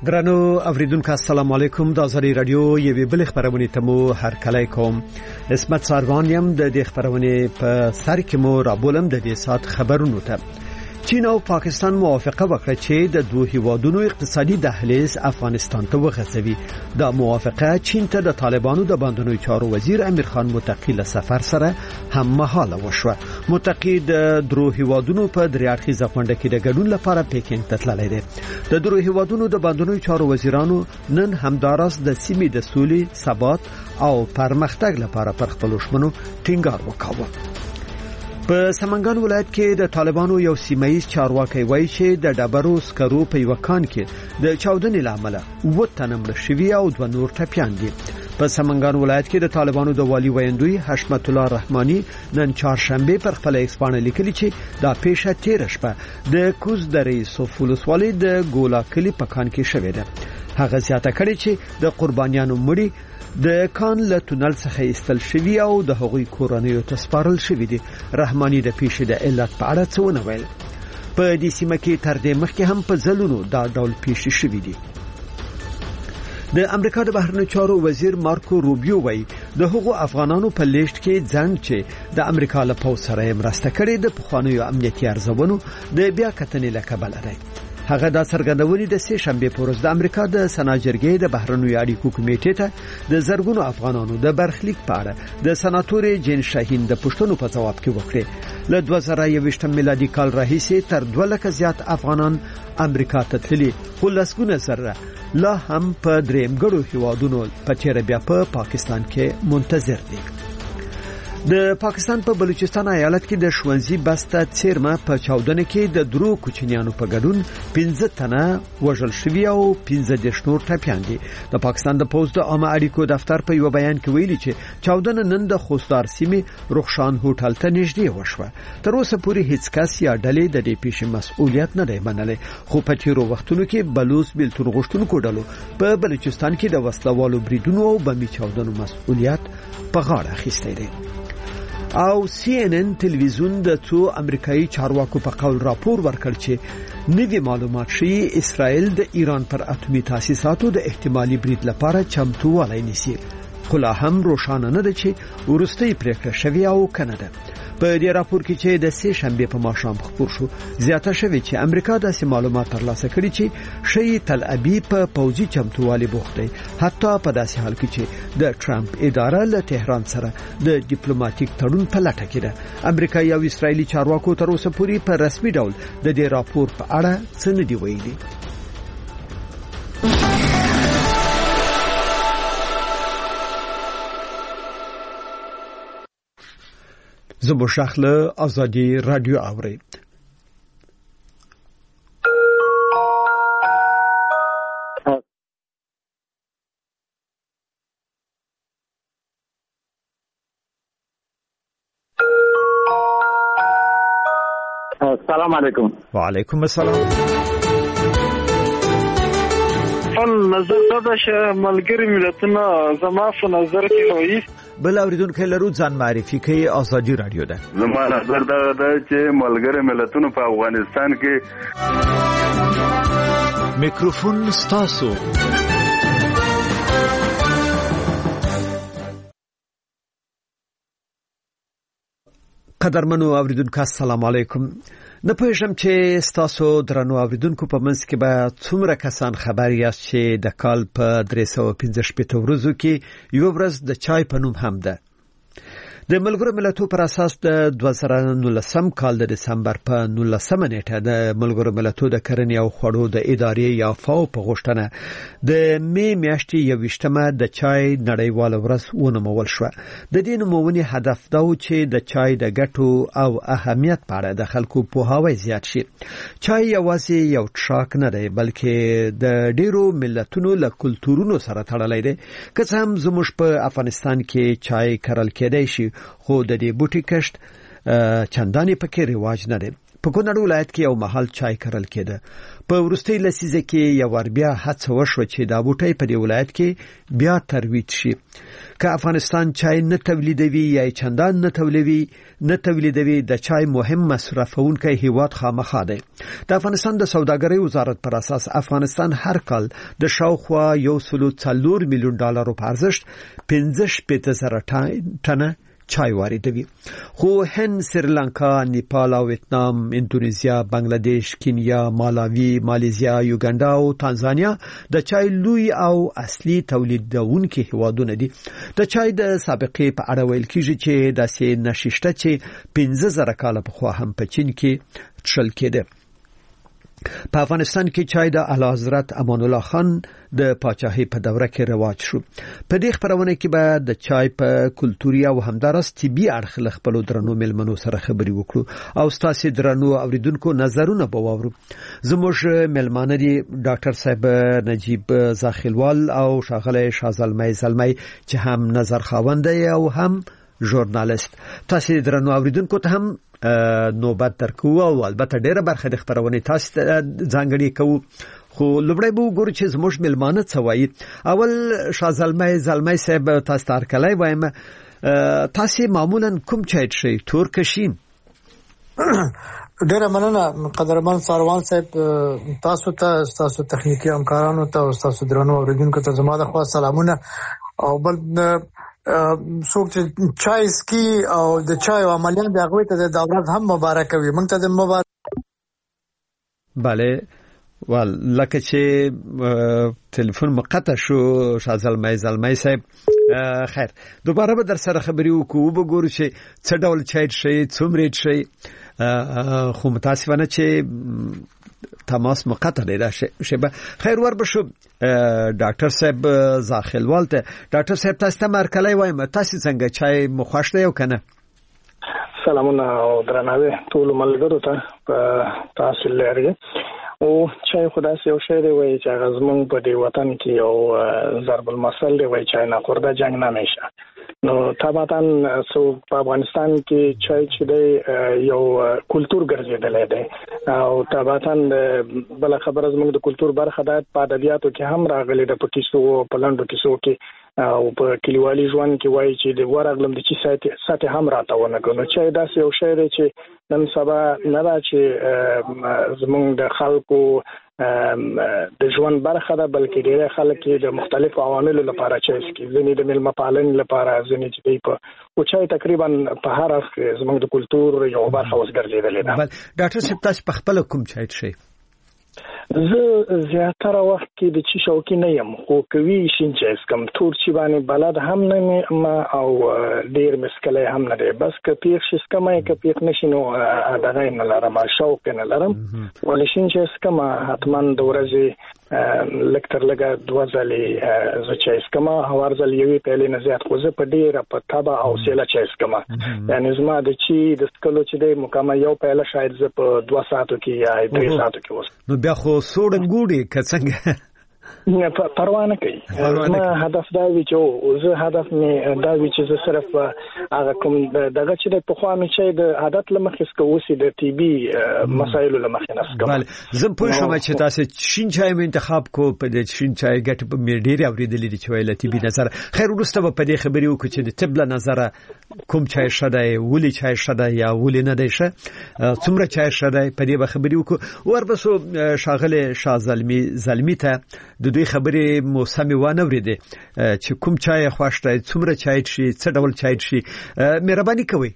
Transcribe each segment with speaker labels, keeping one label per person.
Speaker 1: درنو اوریدونکو السلام علیکم. د ازری رادیو یوې بل خبرونه ته مو هرکلی کوم. اسمت ساروانیم د دې خبرونه په سر کې مو رابولم د دې سات خبرونو ته. چین او پاکستان موافقه وکړه چې د دوه هیوادونو اقتصادي دهلیز افغانستان ته وغځوي. دا موافقه چین ته د طالبانو د باندنوي چارو وزیر امیر خان متقی له سفر سره هم مهاله وشوه. متقی د دوه هیوادونو په دریاړخیزه غونډه کې د ګډون لپاره پیکینګ ته تللی دی. د دوه هیوادونو د باندنوي چارو وزیرانو نن همداراز د سیمې د سولې، ثبات او پرمختګ لپاره پر خپل ژمنو ټینګار وکاوه. په سمنګان ولایت کې د طالبانو یو سیمایي چارواکي وایي چې د ډبرو سکرو په یو کان کې د چاودنې لامل و تنه مړ شوي او دوه نور ټپيان دي. په سمنګان ولایت کې د طالبانو د والی ویندوی حشمت الله رحماني نن چهارشنبه پر خپل ایکسپانه لیکلي چې دا پیښه تیر شپه د کوز درې سوفولس والي د ګولا کلی په کان کې شوې ده. هغه زیاته کړي چې د قربانیانو مړي د کان له تونل څخه ایستل شوی او د هغوی کورنیو ته سپارل شوی دي. رحماني د پیښې د علت په اړه څه ونه ویل. په دې سیمه کې تر دې مخکې هم په ځلونو دا ډول پیښې شوې دي. د امریکا د بهرنیو چارو وزیر مارکو روبیو وایي د هغو افغانانو په لیست کې ځان چې د امریکا له پوځ سره مرسته کړې د پخوانیو امنیتي ارزونو د بیا کتنې له کبله دی. هغه د څرګندونې د سه شنبه په ورځ د امریکا د سناجرګۍ د بهرنیو اړیکو کمیټې ته د زرګونو افغانانو د برخلیک په اړه د سناتور جین شاهین د پښتنو په جواب کې وکړه. له 2021 میلادي کال راهیسې تر 2 لک زیات افغانان امریکا ته تللي، خو لسګونه زره لا هم په درېمګړو هیوادونو په چیرې بیا په پاکستان کې منتظر دي. د پاکستان په بلوچستان ایالت کې د شونزي بسته چیرمه په چاودنه کې د درو کوچنیانو په ګډون 15 تنه وژل شوي او 15 نور ټپيان دي. د پاکستان د پوز د عامه اړیکو دفتر په یو بیان کې ویلي چې چاودنه نن د خوستار سیمې رخشان هوټل ته نږدې وشوه. تر اوسه پورې هیڅ کس یا ډلې د دې پیښې مسؤلیت نه دی منلی، خو په تیرو وختونو کې بلوچ بیلتون غوښتونکو ډلو په بلوچستان کې د وسلوالو بریدونو او بمي چاودنو مسؤلیت په غاړه اخیستی دی. او CNN تلویزیون د څو امریکایي چارواکو په قول راپور ورکړ چې نوي معلومات شي اسرائیل د ایران پر اتمی تاسیساتو د احتمالي برید لپاره چمتووالی نیسي، خو لا هم روښانه نه ده چې وروستۍ پریکړه شوې او کنه ده. په دې راپور کې چې د سه شنبه په ماښام خبر شو زیاته شوې چې امریکا داسې معلومات ترلاسه کړي چې شي تل ابیب په پوځي چمتووالي بوخت دی، حتی په داسې حال کې چې د ټرمپ اداره له تهران سره د ډیپلوماټیک تړون په لټه کې ده. امریکایي او اسرایلی چارواکو تر اوسه پورې په رسمي ډول د دې راپور په اړه څه نه دی ویلي. زبو شخله آزادی رادیو اوري.
Speaker 2: السلام علیکم.
Speaker 1: وعلیکم السلام.
Speaker 3: نظر دا چې ملګری ملتونه زما په نظر کې وایي
Speaker 1: بل اوریدونکو لرو ځان معرفي کوي. آزادی رادیو ده.
Speaker 4: زما نظر دا چې ملګری ملتونه په افغانستان کې
Speaker 1: میکروفون ستاسو. قدرمنو اوریدونکو السلام علیکم. نه پوهیږم چې ستاسو درنو اوریدونکو په منځ کې به څومره کسان خبر یاست چې د کال په 315 ورځو کې یو ورځ د چای په نوم هم ده. د ملګرو ملتونو پر اساس د 2019 کال د دسمبر په 19 نیټه د ملګرو ملتونو د کرنې او خوړو د ادارې یا فاو په غوښتنه د می میاشتې 21مه د چای نړیواله ورځ ونومول شو. د دې نومونې هدف دا و چې د چای د ګټو او اهمیت په اړه د خلکو پوهاوی زیات شي. چای یوازې یو څښاک نه دی بلکې د ډیرو ملتونو له کلتورونو سره تړلی دی. که څه هم زموږ په افغانستان کې چای کرل کېدای شي خو د دې بوټي کښت چندانې پکې رواج نه دی. په کونړ ولایت کې یو محل چای کرل کېده. په ورستۍ لسیزه کې یو ور بیا هڅه وشو چې دا بوټی په دې ولایت کې بیا ترویج شي. که افغانستان چای نه تولیدوي یا چندان نه تولیدوي د چای مهم مصرفونکی هیواد خامخا دی. د افغانستان د سوداګرۍ وزارت پر اساس افغانستان هر کال د شاوخوا $1.4 میلیون په ارزښت 15,000 ټنه چای واردوي. خو هند، سریلانکا، نیپال او ویتنام، اندونیزیا، بنگلاديش، کینیا، مالاوی، مالیزیا، یوګاندا او تانزانیا د چای لوی او اصلي تولیدونکي هیوادونه دي. د چای د سابقې په اړه ویل کیږي چې داسې نششته چې 15,000 کاله پخوا هم په چین کې تشل کېده. په افغانستان کې چای د اعلی حضرت امان الله خان د پاچاهۍ په دوره کې رواج شو. په دې خبرونه کې به د چای په کلتوري او همدارس طبي اړخ له خپل درنو ملمنو سره خبرې وکړو او ستاسو درنو اوریدونکو نظرونه به واورو. زموږ ملمانه دي ډاکټر صاحب نجیب زاخیلوال او ښاغلی شازلمی زلمی چې هم نظر خاوند او هم ژورنالیست. تاسو درنو اوریدونکو ته هم نوبت درکو او البته ډیره برخه د خبرونه تاسو ځانګړي کوو. خو لومړی به وګورو چې زموږ ملمانه څه وایي. اول زلمی صاحب تاسو تارکلای وایم، تاسو معمولا کوم چای څښئ؟ تور کشین؟
Speaker 5: ډیره مننه قدرمن ساروان صاحب، تاسو تخنیکی همکارانو ته او تاسو درنو اوریدونکو ته زما د خوا سلامونه. او بل څوک چې چای سکي او د چای عملیان د هغوی ته د ورځ هم مبارک وي. موږ ته د مبارک.
Speaker 1: بله لکه چې تلیفون مقطع شو زلمی صاحب، خیر دوباره به در سره خبرې وکړو، وګورو چې څه ډول چای څښئ، څومره څښئ. خو متاسفانه چې تماس مقطع دی شبه. خیر ور بشو ډاکټر صاحب زاخیلوال ته. ډاکټر صاحب تاسو ته مرکلای وایم، تاسو څنګه چای مخوښ دی او کنه؟
Speaker 6: سلامونه او درناوی ټول ملګرو ته تاسو لري. او چای خدای یو شی دی وای چې غزمون په دې وطن کې یو ضرب المثل دی وای چای نه خورده جنگ نه نشه. نو طبعا په افغانستان کې چای چې دی یو کلچر ګرځیدل دی او طبعا بل خبره زموږ د کلچر برخه ده. په ادبیاتو کې هم راغلي د پکیسو په لاندو کیسو کې او په کلیوالي ژوند کې وایي چې د ورغلم د چي ساتي هم راتاونه کوي. چای داسې یو شی دی چې نن سبا نه دا چې زموږ د خلکو د ژوند برخه ده، بلکې ډېر خلک د مختلفو عواملو لپاره چای څښي. ځینې د میلمه پالنې لپاره، ځینې چې دی په او چای تقریبا په هر اړخ زموږ د کلچر یو برخه اوس ګرځېدلې ده.
Speaker 1: ډاکټر صاحب تاسو په خپل کوم چای څښئ؟
Speaker 6: زه زیاتره وخت کې د چی شوقي نه یم، خو کوي شین چای څښم. تور چی باندې بلد هم نه ما او ډیر مسکله هم نه دی. بس که پیښ شي څکمه، که پیښ نشي نو دغه نه لرم، شوق نه لرم. ولې شین چای څښم حتما د ورځې لکتر لګه 2 ځلې زه چای څښم. هر ځل یوې پیالې نه زیات، خو زه په ډیره په تبه او سیله چای څښم. یعنی زما د چی د سکلو چې دی مکمل یو پیاله شاید زه په 2 ساعتو کې یا 3 ساعتو کې وس.
Speaker 1: نو بیا خو سوړنګوډي کڅنګ
Speaker 6: نه پروا نه کوي. زما هدف دا وی چې زه هدف مې دا وی چې زه صرف هغه کوم دغه چې په خوا مې چې د عادت لمخې سکوسي د ټي بي مسایلو لمخې نه سکم.
Speaker 1: بله زه پوه شوم چې تاسو شین چای مې انتخاب کو. په دې شین چای ګټ په مې ډېر اوریدلې دي چې ویل ټي بي نظر. خیر وروسته په دې خبرې وکړو چې د طب له نظر کوم چای شته، ولې چای شته یا ولې نه دی شه، څومره چای شته، په دې به خبرې وکړو. ورپسو شاغله زلمی ته د دوی خبرې موسمي وانه ورېده چې کوم چای خوښته، څومره چای شي، څه ډول چای شي. مهرباني کوئ.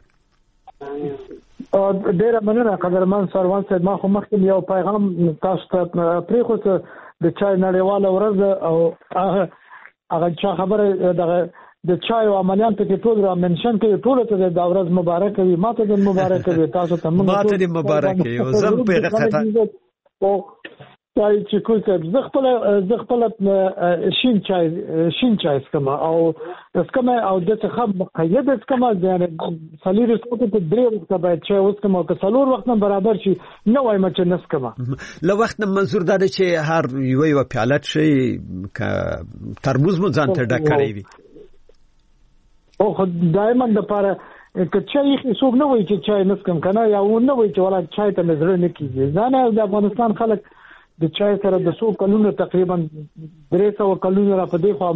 Speaker 5: ډېر مننه قدرمن سروان صاحب. ما خو مخکې یو پیغام تاسو ته پرېښود د چای نړیواله ورځ او هغه چا خبره دغه د چای او عملیان ته ټول را منشن کې ټول ته د ورځ مبارک وي. ماته د مبارک وي، تاسو ته
Speaker 1: ماته د مبارک وي. زم په غته
Speaker 5: او چای چې کوم څه زه خپل شین چای څکم او د څه خب مقید څکم. یعنی سلیری څه ته درې وخت باید چای وڅکم او که څلور وخت برابر شي نو وایم چې نسکم.
Speaker 1: له وخت منظور دا چې هر یو پیاله شي ک ترموز مو ځان ته ډک کړی وي.
Speaker 5: او دایمن د پاره که چای څوک نه وایي چې چای نسکم کنه یا و نه وایي چې ولا چای ته نظر نه کیږي ځانه د افغانستان خلک د چای سره د 100 کلونو تقریبا 300 کلونو را په دې خو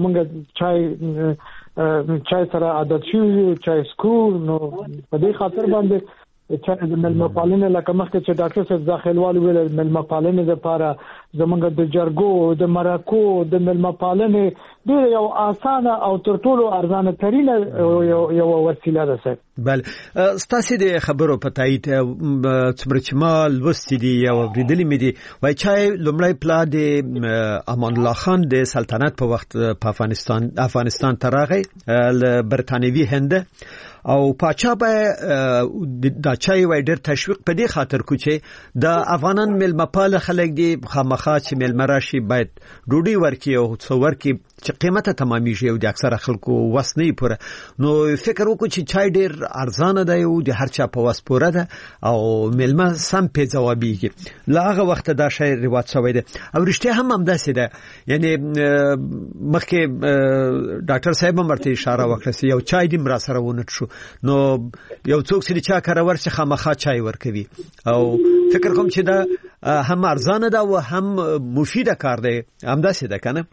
Speaker 5: موږ چای سره عادت شو چای سکو نو په دې خاطر باندې چې د ملمپالنې لکه مخکې چې ډاکټر صاحب داخلوال ویل ملمپالنې لپاره زمونږ د جرګو د مرکو د ملمپالنې ډېر یو اسانه او تر ټولو ارزانه ترينه یو وسیله ده سر
Speaker 1: بله ستاسو د خبرو په تایید څومره چې ما لوستي دي او اوریدلې مې دي وای چې لومړی پلا د امان الله خان د سلطنت په وخت په افغانستان تراغی برتانوي هند او پاچا به د چای وای ډېر تشویق په دې خاطر کو چې د افغانان ملمپال خلک دي خامخا چې ملمراشي باید ډوډۍ ورکي او څو ورکي چې قیمته تمامېږي او د اکثره خلکو وس نه پوره نو فکر وکړو چې چای ډېر ارزانه دی او د هر چا په وس پوره ده او ملمه سم په ځوابيږي لاغه وخت دا شی رواج شوی دی او رښتیا هم همداسې ده یعنی مخکې ډاکټر صاحب مرته اشاره وکړه یو چای دې مرا سره ونه شو نو یو څوک چې چا کارور چې خامخا چای ورکوي او فکر کوم چې دا هم ارزانه ده او هم مفیده کار دی همداسې ده کنه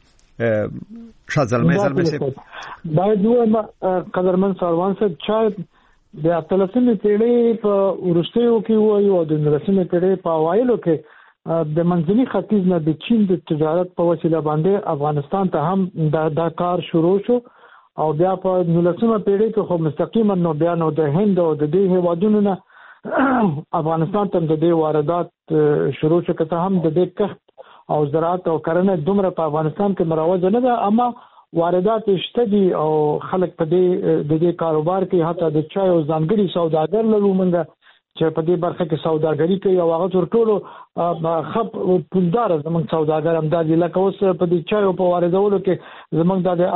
Speaker 1: شازلمه سه
Speaker 5: باید نو قدرمن سروان صاحب چای د اتلسمې پیړۍ په ورستیو کې وایو او د 19مې پیړۍ په اوایلو کې د منځني ختیځ نه د چین د تجارت په وسیله باندې افغانستان ته هم دا کار شروع شو او بیا په 19مې پیړۍ کې خو مستقیما نو بیا نو د هند او د دې هیوادونو نه افغانستان ته د دې واردات شروع شو کته هم د دې کښت او زراعت او کرنه دومره په افغانستان کې مروج نه ده اما واردات شته دي او خلک په دې کاروبار کې حتی د چای او ځانګړي سوداګر لرو منګه چې په دې برخه کې سوداګري کوي او هغه تر ټولو خپ پولدار زموږ سوداګر هم د لکه اوس په دې چای او په واردولو کې زموږ د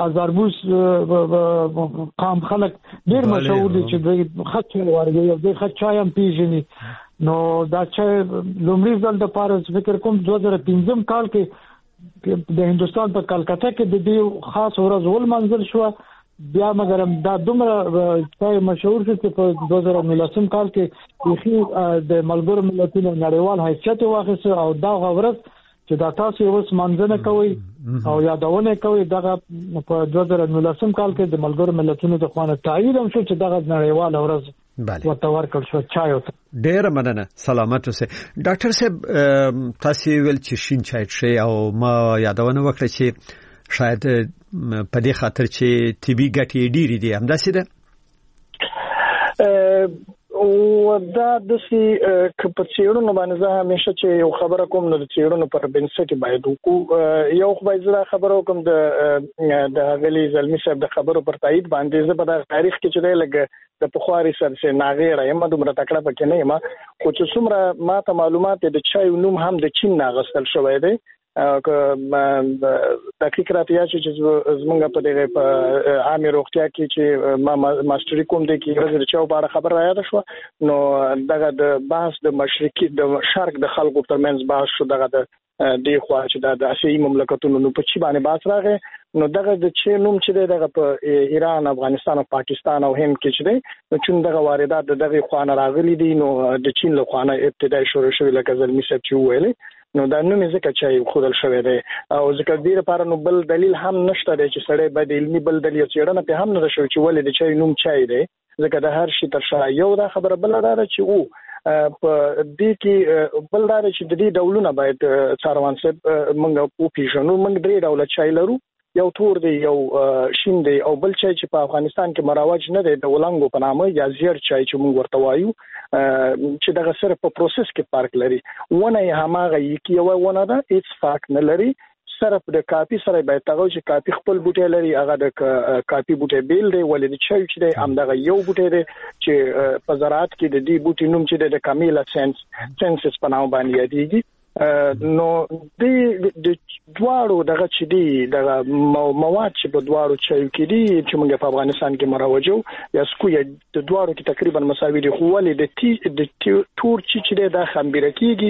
Speaker 5: آذربوس قام خلک ډیر مشهور دي چې د خط واردوي او د خط چای هم پیژني نو دا چې لومړی ځل د پارس فکر کوم 2015 کال کې د هندستان په کلکته کې د دې خاص ورځ ول منزل شو بیا مګر دا دومره چې مشهور شو چې په 2019 کال کې د ملګرو ملتونو نړیوال حیثیت واخیسته او دا غوړس چې دا تاسو اوس منځنه کوي او یادونه کوي دغه په 2019 کال کې د ملګرو ملتونو د خوانه تایید هم شو چې دغه نړیوال ورځ
Speaker 1: بله
Speaker 5: وتور کړ شو چای
Speaker 1: ډېر مننه سلامت اوسه ډاکټر صاحب تاسو ویل چې شین چای شي او ما یادونه وکړه چې شاید په دې خاطر چې طبي ګټې ډېری دي همداسې ده
Speaker 6: او دا د سي کپچېړو باندې زه همیشه چې یو خبره کوم نو د چېړو پر بنسټ باید وکړو یو خو باید زه خبرو کوم د غلي زلمی صاحب د خبرو پر تایید باندې زه په تاریخ کې چې لګ د پخواري سره ناغېره یم دومره تکړه پکې نه یم خو چې څومره ما ته معلومات د چای نوم هم د چین ناغستل شوی دی دقیق راتیا چې زمونږ په دغه په عامه روغتیا کې چې ما ماستری کوم د کې ورځ چاو بار خبر را یاد شو نو دغه د بحث د مشرقي د شرق د خلکو ترمنځ بحث شو دغه د خوا چې د اسیایي مملکتونو نو په چی باندې باس راغی نو دغه د چین نوم چې دغه په ایران افغانستان او پاکستان او هند کې چې دی نو چون دغه واردات دغه خوانه راغلي دي نو د چین له خوانه ابتدای شروع شوی لکه زلمی صاحب چې ویلي نو دا نوم ځکه چې خودل شوی دی او ځکه دې لپاره نو بل دلیل هم نشته دی چې سړی به د علمي بل دلیل چیرنه په هم نه شوی چې ولې د چای نوم چای دی ځکه د هر شي تر شا یو دا خبره بل دا چې په دې کې بل دا چې د دې ډولونه باید څاروان صاحب موږ په پیژنو موږ درې ډول چای لرو یو تور دی یو شین دی او بل چای چې په افغانستان کې مروج نه دی د ولنګو په نامه یا زیر چای چې موږ ورته وایو چې دغه سره په پروسس کې فرق لري ونه هماغه یکی یو ونه ده هیڅ فرق نه لري سره د کاپی سره به تاغو چې کاپی خپل بوټي لري هغه د کاپی بوټي بیل دی ولې د چای چې دی همدغه یو بوټي دی چې په زراعت کې د دې بوټي نوم چې د کامیلا سنسس په نامه باندې یادېږي نو د دواړو دغه چې دی دغه مواد چې په دواړو چایو کې دي چې موږ په افغانستان کې مروجو یا سکویا د دواړو کې تقریبا مساوي دي، خو ولې د تور چې د خمیر کېږي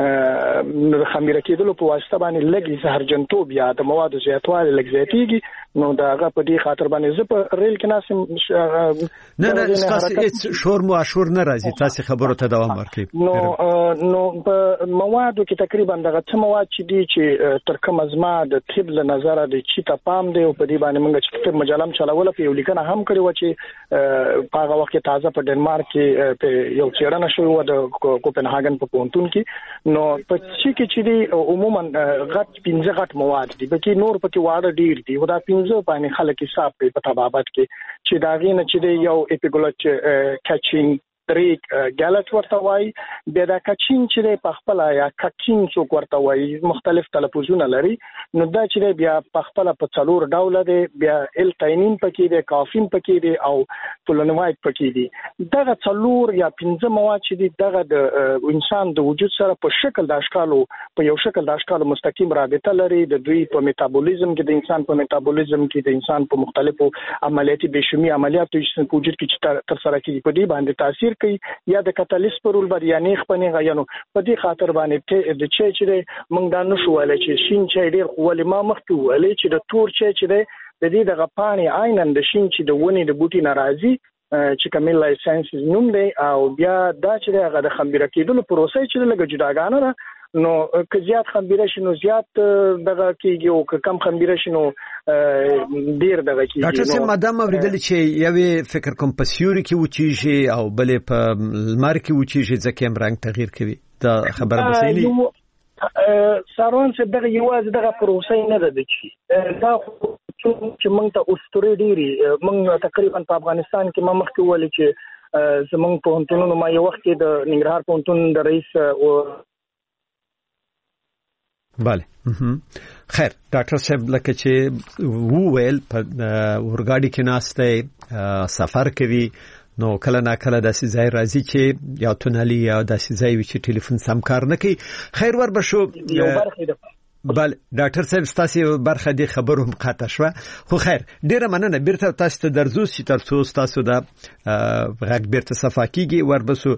Speaker 6: نو خمیر کېدل په واسطه باندې لګي زهرجنتوب یا د موادو زیاتوالی لګ زیاتېږي، نو داغه په دې خاطر باندې زه په ریل کې ناسم
Speaker 1: نه تاسو هیڅ شور مو اشور نه راځي، تاسو خبرو ته دوام ورکړئ.
Speaker 6: نو په موادو کې تقریبا دغه څه مواد چې دي چې تر کوم ازما د طب له نظر د چی ته پام دی او په دې باندې موږ چې طب مجلم چلاوله په یو لیکنه هم کړی و چې په هغه وخت کې تازه په ډنمارک کې په یو څېړنه شوې و د کوپنهاګن په پونتون کې، نو په چی کې چې دی عموما غټ 15 غټ مواد دي، بلکې نور پکې واړه ډیر دي، خدا 15 باندې خلک حساب کوي په تبابت کې چې دا غینه چې دی یو اپیګلوټ کچینګ ریک ګالټ ورته وای، بیا دا کچین چې په خپل یا کچین څوک ورته وای مختلف تلفظونه لري، نو دا چې بیا په خپل په څلور ډول دی، بیا ال تاینین پکې دی، کافین پکې دی او فلونوایډ پکې دی. دغه څلور یا 15 مواد چې دي دغه د انسان د وجود سره په شکل د اشکالو په یو شکل د اشکالو مستقیم رابطه لري، د دوی په میټابولیزم کې د انسان په میټابولیزم کې د انسان په مختلفو عملیاتي بشمي عملیاتو چې په وجود کې تر سره کیږي په دې باندې تاثیر کوي، یا د کاتالیست پر ول بر یا نه خپنه غیانو په دې خاطر باندې د چې موږ دا نشو ولې چې شین چای ډیر خولې ما مخکې ولې چې د تور چای چې د دې دغه پانی عینن د شین چې د ونی د بوټي ناراضي چې کمیل لایسنس نوم دی، او بیا دا چې هغه د خمیر کېدل پروسه چې لګ جداګانه ده، نو که زیات خمیر شنو زیات دغه کېږي او که کم خمیر شنو ډیر دغه کېږي.
Speaker 1: ډاکټر صاحب مادام اوریدل چې یوې فکر کوم په سیوري کې وچیږي او بلې په لمر کې وچیږي ځکه هم رنگ تغییر کوي، دا خبره بسېلی
Speaker 6: ساروان چې دغه یوازې دغه پروسه نه ده چې دا چې موږ ته اوستوري ډیری موږ تقریبا په افغانستان کې ما مخکې ولې چې زمونږ په هنتونو ما یو وخت کې د ننګرهار په هنتون د رئیس
Speaker 1: بله خیر ډاکټر صاحب لکه چې وویل په ورګاډي کې ناسته سفر کوي، نو کله نا کله داسې ځای راځي چې یا تونلي یا داسې ځای وي چې ټلیفون سم کار نه کوي. خیر ور بشو
Speaker 6: یو برخه ده.
Speaker 1: بله ډاکټر صاحب تاسو برخه دي خبرو هم قاطع شوه، خو خیر ډیره مننه بیرته تاسو ته درځو چې ترڅو تاسو د غږ بیرته صفا کیږي. ور بسو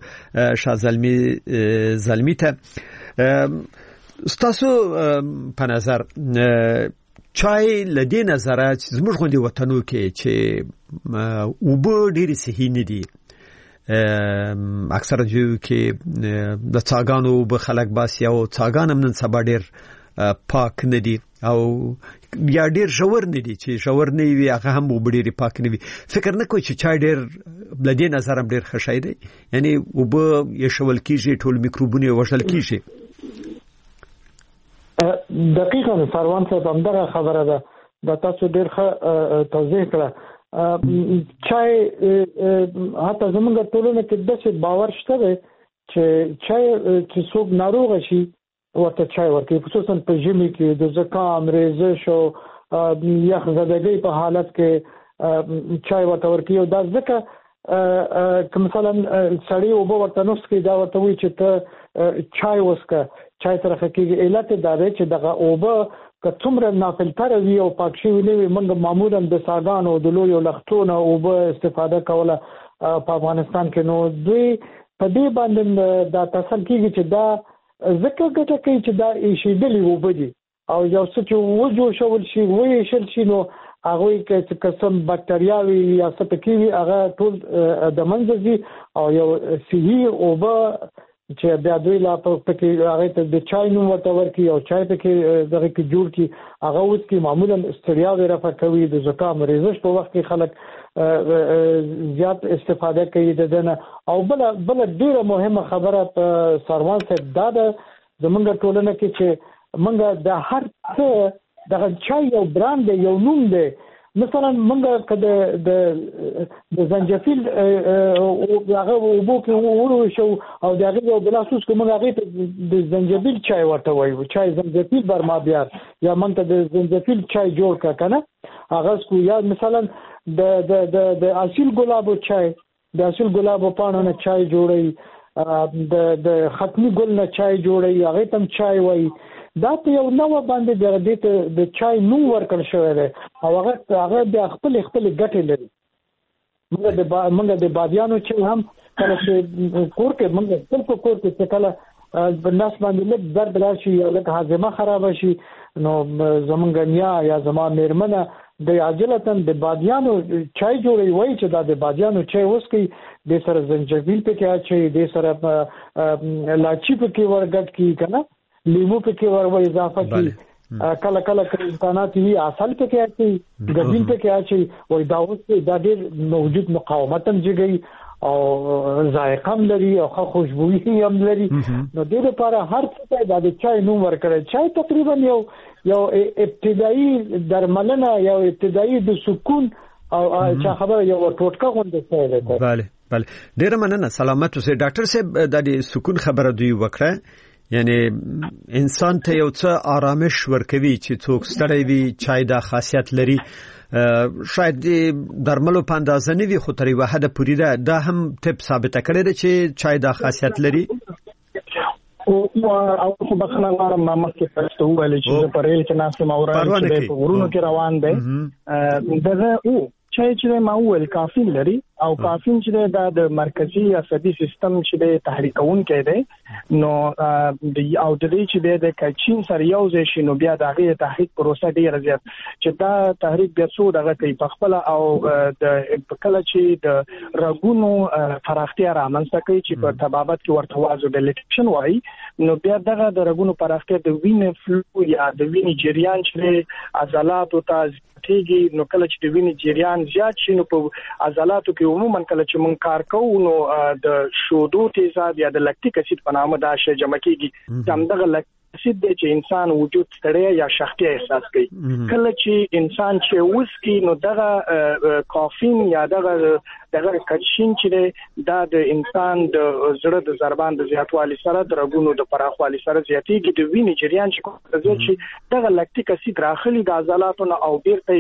Speaker 1: شاه زلمی ته ستاسو په نظر چای لدې نظره چې زموږ غوندي وطنو کې چې اوبه ډېری صحي نه دي، اکثره جو کې د څاګانو به خلک باسي او څاګان هم نن سبا ډېر پاک نه دي او یا ډېر ژور نه دي، چې ژور نه وي هغه هم اوبه ډېرې پاک نه وي. فکر نه کوئ چې چای ډېر لدې نظر هم ډېر ښه شی دی، یعنی اوبه یې شول کېږي ټول میکروبونه یې وژل کېږي.
Speaker 5: دقیقاً سروان صاحب همدغه خبره ده، دا تاسو ډېر ښه توضیح کړه. چای حتی زموږ ټولنه کې داسې باور شته دی چې چای چې څوک ناروغ شي ورته چای ورکوي، خصوصا په ژمي کې د زکام ریزش او یخ زدګۍ په حالت کې چای ورته ورکوي، او دا ځکه که مثلا سړی اوبه ورته نوسکي دا ورته وایي چې ته چای وسکه، چای سره خکېږي. علت دا دی چې دغه اوبه که څومره نافلتره وي او پاک شوي نه وي، موږ معمولا د څاګانو د لویو لښتونو اوبه استفاده کوله په افغانستان کې، نو دوی په دې باندې دا تاثیر کېږي چې دا ځکه ګټه کوي چې دا ایشېدلې اوبه دي او یو څه چې وجوشول شي ویشل شي، نو هغوی چې قسم بکټریاوي یا څه پکې وي هغه ټول د منځه ځي او یو صحي اوبه چې بیا دوی لا پکې هغه ته د چای نوم ورته ورکړي او چای پکې دغه کې جوړ کړي، هغه اوس کې معمولا ستړیا رفع کوي، د زکام ریزش په وخت کې خلک زیات استفاده کوي د دنه. او بل ډیره مهمه خبره په سروان صاحب دا ده زمونږ ټولنه کې چې موږ د هر څه دغه چای یو برانډ دی، یو نوم دی. مثلا موږ که د زنجفیل هغه اوبو کې ورو شو او د هغې یو بلاسوس که موږ هغې ته د زنجبیل چای ورته وایو، چای زنجفیل برما بیار یا موږ ته د زنجفیل چای جوړ کړه که نه هغه سکو، یا مثلا د اصیل ګلابو چای، د اصیل ګلابو پاڼو نه چای جوړوي، د ختمي ګل نه چای جوړي هغه تم چای وای دا ته یو نو باندې د چای نوم ورکړ شوی دی او هغه د خپل ګټې لري موږ د بادیانو چې هم کله چې کور کې موږ خپل کور کې چې کله بناس باندې لږ درد راشي یا لږ هاضمه خراب شي نو زمونږ نیا یا زما میرمنه د عاجلتن د بادیانو چای جوړي وای چې دا د بادیانو چای وسکي د سره زنجبیل پکې اچي د سره لاچی پکې ورګټ کی کنه لیمو پکې ور اضافه کی کله کله امکانات وی اصل پکې اچي غبین پکې اچي وای دا اوس د ډېر موجود مقاومت هم جګي او ذائقه هم لري او خوشبوئی هم لري نو د دې لپاره هر څه د چای نوم ورکړي چای تقریبا یو ابتدایي درملنه یو ابتدایي د سکون او چا خبره یو ټوټکه غونډه څه ده
Speaker 1: bale ډیر مننه سلامت اوسئ ډاکټر صاحب د سکون خبره دوی وکړه یعنی انسان ته یو څه آرامش ورکوي چې څوک ستړی وي چای دا خاصیت لري شاید درملو په اندازه نه وي خو تر یوه حده پورې دا هم طب ثابته کړی دی چې چای دا خاصیت لري
Speaker 6: او خو بخنه غواړم ما مخکې تاسو ته وویل چې په ریل کې ناسم اوران چې په ورونو کې روان دی دغه چای چې ما وویل کافین لري او کافین چې د مرکزی عصبي سیستم چې تحریکون کې دی نو او د دې چې د کچین سره یو ځای شي نو بیا د هغه تحریک پروسه ډیره زیات چې دا تحریک بیا څو دغه کوي په خپل او د کله چې د رګونو فراختیا رامنځته کوي چې په طبابت کې ورته وازو ډیلیټیشن وایي نو بیا دغه د رګونو فراختیا د وینې فلو یا د وینې جریان چې عضلات او تیږي نو کله چې د وینې جریان زیات شي نو په عضلاتو کې عموما کله چې مونږ کار کوو نو د شودو تیزاب یا د لکټیک اسید په نامه دا شی جمع کیږي دغه لکټیک اسید د چې انسان وجود ستړیا یا شختي احساس کوي کله چې انسان چې وسکي نو دغه کافین یا دغه کچین چې دا د انسان د زړه د ضربان د زیاتوالي سره د رګونو د پراخوالي سره زیاتېږي د وینې جریان چې دغه لکټیک اسید راخلي د عضلاتو او بیرته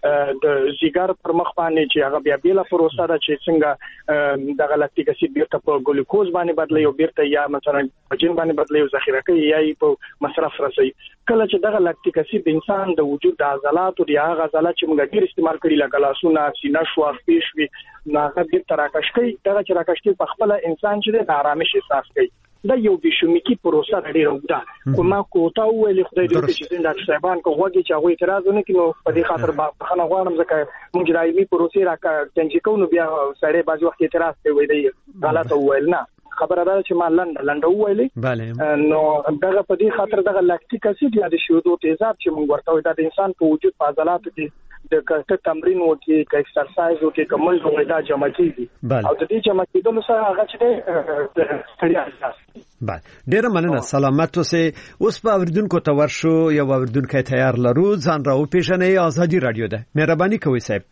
Speaker 6: د زیګر پر مخ باندې چې هغه بیا بیل پروسه ده چې څنګه دغه لکټیک اسید بیرته په ګلوکوز باندې بدلوي او بیرته یا مثلا جین باندې بدلوي او ذخیره کوي یا په مصرف رسي کله چې دغه لکټیک اسید د انسان د وجود د عضلاتو یا هغه عضلات چې موږ ډیر استعمال کړي لکه لاسونه سینه شو پیشوي هغه د تراکش کوي دغه چې راکش کوي په خپل انسان چې د آرامش احساس کوي دا یو بیشومیکی پروسه ډیره وده کومه کوتا ویل خدای دې چې ډاکټر صاحبان کو وګي چې هغه اعتراض نه کینو په دې خاطر بخښنه غواړم ځکه موږ دایمي پروسې راکړ چې کوو بیا سړی بعض وخت اعتراض کوي دی غلط ویل نه خبره ده چې ما لنډه ویلې نو دغه په دې خاطر دغه لاکټیک اسید یا د شودو تیزاب چې موږ ورته وایو د انسان په وجود په عضلاتو کې د کټ تمرین وکي ک ایکسرسایز وکي کومل ډول دا جمع کیږي او د دې جمع کېدل سره هغه چې ستړیا احساس
Speaker 1: ډیره مننه سلامت اوسئ اوس په اوریدونکو ته ورشو یو اوریدونکو تیار لرو ځان راو پیژنې آزادي رادیو ده مهرباني کوئ صاحب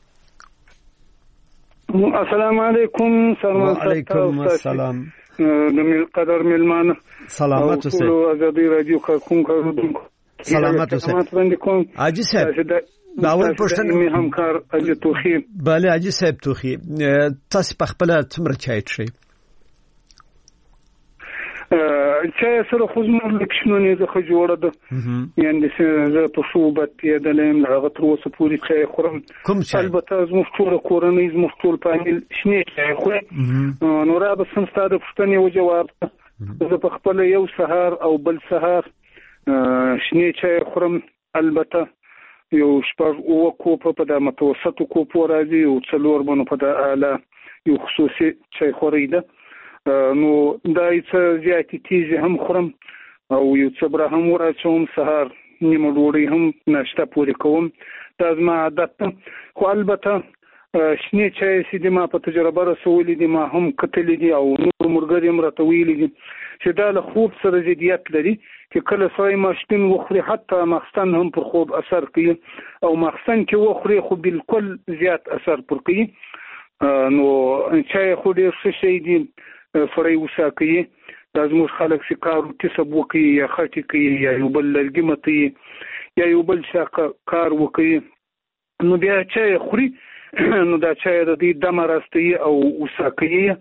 Speaker 4: السلام علیکم
Speaker 1: وعلیکم السلام
Speaker 4: د قدر ملمان
Speaker 1: سلامت اوسئ
Speaker 4: آزادي رادیو کوم
Speaker 1: سلامت اوسئ حاجی صاحب باور پښتنه
Speaker 4: می همکار اجي توخي
Speaker 1: bale حاجی صاحب توخي تاسو په خپل څومره چای څښئ
Speaker 4: چای سره خو زموږ لکشنونه زخه جوړه ده یعنی زه په صوبت یادلم هغه تر اوسه پوری چای خورم البته زموږ ټول کورنۍ زموږ ټول پامل شنه چای خورم نو را به سمستاده پښتنه و جواب زه په خپل یو سهار او بل سهار شنه چای خورم البته یو شپږ او کوپ په د متوسط کوپ راځي او څلور بنو په د اعلی یو خصوصي چای خوريده نو دا څه زیاتې تیزه هم خورم او یو څه بره هم ورچوم سهار نیمه ډوډۍ هم ناشته پوری کوم دا زما عادت خو البته شنه چای چې ما په تجربه رسولې دي ما هم کتلې دي او نور مرګري مرته ویلې دي چې دا له خوب سره جديت لري چې کله سړی ماشتن وخوري حتی مخستن هم پر خوب اثر کوي او مخستن کې وخوري خو بالکل زیات اثر پر کوي نو چای خو ډېر ښه شی دی سړی وساکي دا زموږ خلک چې کار کسب وکړي یا خټي کوي یا یو بل لرګي متي یا یو بل څه کار وکړي نو بیا چای خوري نو دا چای د دې دمه راستي او وساکي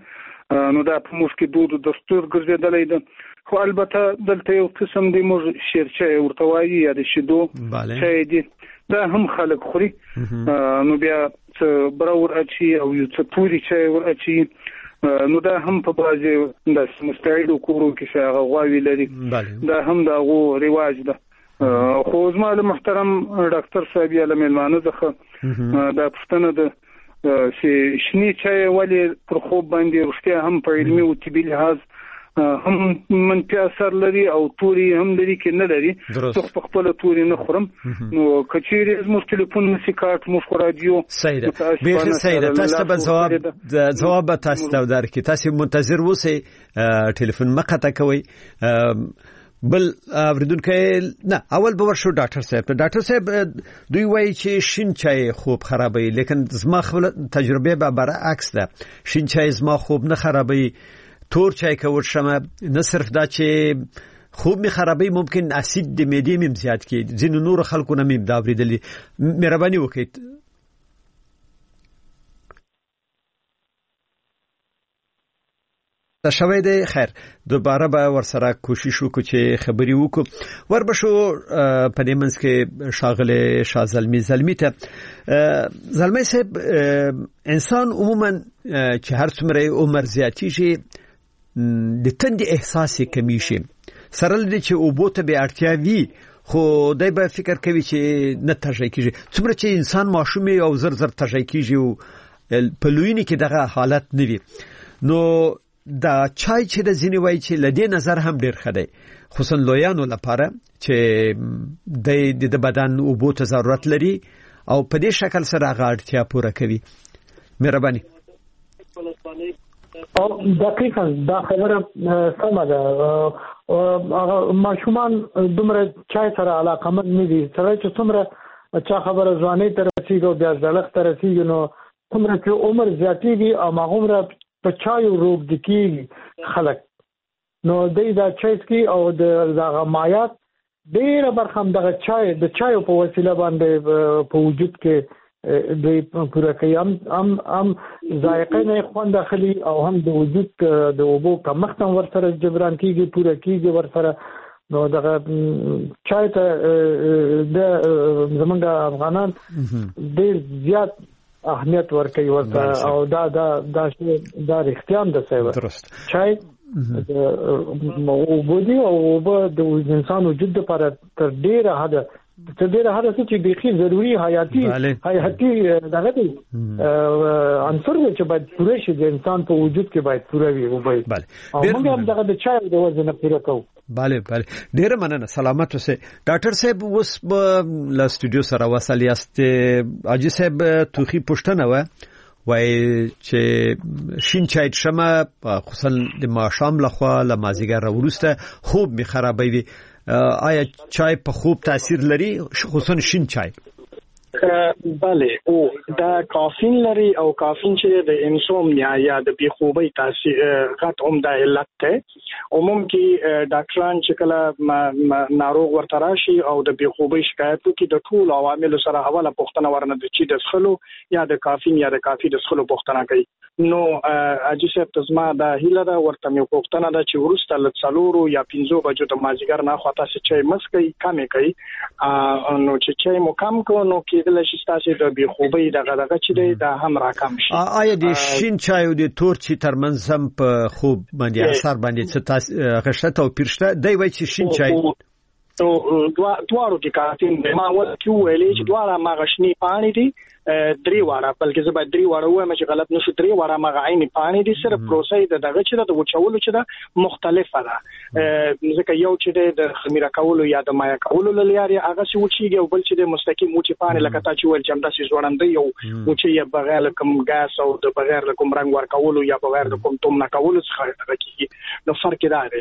Speaker 4: نو دا په موږ کې دود دستور ګرځیدلې ده. خو البته دلته یو قسم دی موږ شیرچای ورته وایي یا د شیدو چای دی، دا هم خلک خوري. نو بیا څه براور اچي او یو څه پوری چای ور اچي، نو دا هم په بازي د مستعد کورو کې شاغه غواوی لري، دا هم دا غو رواج ده. خو زما محترم ډاکټر صاحب یا لمنانه ځخه دا پښتنه ده چې شنی چای ولې پر خوب باندې رښتیا هم په علمي او طبي لحاظ هم منفي اثر لري او توري هم لري کې نه لري. څو په خپل توري نه خورم. نو کچېری زموږ ټلیفون نسی کارت موږ رادیو
Speaker 1: سیده تاسو به جواب تاسو ته درکې، تاسو منتظر اوسئ، ټلیفون مقطع کوئ. بل اوریدونکو نه اول به ورشو ډاکټر صاحب دوی وایي چې شین چای خوب خرابوي، لیکن زما خپل تجربه به برعکس ده. شین چای زما خوب نه خرابوي، تور چای که ورشمه نه صرف دا چې خوب می خرابوي، ممکن اسید د معدې مم زیات کی، ځینو نور خلکو نه مم دا اوریدلی. مهرباني وکړئ. شوی دی خیر، دوباره به ورسره کوشش وکړو چې خبري وکړو. وربشو په دې منځ کې شاغله شازلمی زلمی ته زلمی صاحب، انسان عموما چې هر څومره عمر زیاتی شي د تند احساس کمی شي، سره لدی چې او بوته به اړتیا وی، خو دای به فکر کوي چې نه تژای کیږي. څومره چې انسان ماشومي او زر زر تژای کیږي او په لوینه کې دغه حالت نوي. نو دا چای چې د ځینی وای چې لدی نظر هم ډیر خدای، خصوصا لویانو لپاره چې د بدن او بوت ضرورت لري او په دې شکل سره غاړتیا پوره کوي. مهرباني.
Speaker 5: او دقیقاً دا خبره سمه ده. ماشومان دومره چای سره علاقمند نه دي، سره چې څومره چا خبره ځواني تر رسیدو او بیا ځلخ تر رسیدو، نو څومره چې عمر زیاتیږي او ماغومره په چایو روغ دکی خلک، نو دا چای سکي او دغه مایات ډیره برخه هم دغه چای د چایو په وسیله باندې په وجود کې دوی پوره کوي. هم ذائقه نه خوند داخلي او هم د وجود د اوبو کمښت هم ورسره جبران کیږي، پوره کیږي ورسره. نو دغه چای ته د زمونږ افغانان ډیر زیات اهمیت ورکوي ورته، او دا رښتیا ده صاحب. درست. چای وګورئ او د انسان وجود لپاره تر ډیره حد چې بيخي ضروری حیاتي دغه دی عنصر چې باید پوره شي، د انسان په وجود کې باید پوره وي. او موږ هم دغه د چای د وزن پوره کوو.
Speaker 1: بله ډیره مننه. سلامت اوسئ. ډاکټر صاحب اوس له سټوډیو سره وصل یاست. اجي صاحب توخي پښتنه وای چې شین چای شمه خصوصا د ماښام لخوا لمازیګر وروسته خوب می خرابوي. آیا چای په خوب تاثیر لري، خصوصا شین چای؟
Speaker 6: بله، او دا کافین لري او کافین چې د انسومنیا یا د بیخوبۍ تاثیر غټ عمده علت ده. عموم کې ډاکټران چې کله ناروغ ورته راشي او د بیخوبۍ شکایت وکړي، د ټول عوامل سره اوله پوښتنه ورنه د چې د څښلو یا د کافین یا د کافي د څښلو پوښتنه کوي. نو اجي صاحب تزما دا هیله ده ورته مې پوښتنه ده چې ورسته ل 4 یا 5 بجو د مازیګر نه خو تاسو چای مسکي کمې کوي، نو چې چای مو کم کو نو کېدل شي تاسو د بیخوبۍ دغه چې دا هم راکم شي.
Speaker 1: آیا د شین چای او د تور چای ترمنځ هم په خوب باندې اثر باندې څه تاسو غشته او پیرشته دی وای چې شین چای
Speaker 6: دوارو کې کافین دی؟ ما ول کیو ویلې چې دواره ماغشنی پانی دي، 3 واره، بلکې زه باید 3 واره وایم چې غلط نشو. 3 واره مغعین پانی دي، سره پروسې دغه چې د وچولو چې د مختلفه ده. ځکه یو چې د خمیره کولو یا د مایا کولو لاري هغه څه وچیږي، او بل چې د مستقیم وچی پانی لکه تا چې ول چې هم داسې ځوړندې یو وچی بغیر کوم ګاس او د بغیر کوم رنگ ور کولو یا بغیر کوم توم نه کولو څخه راکېږي. نو فرق دی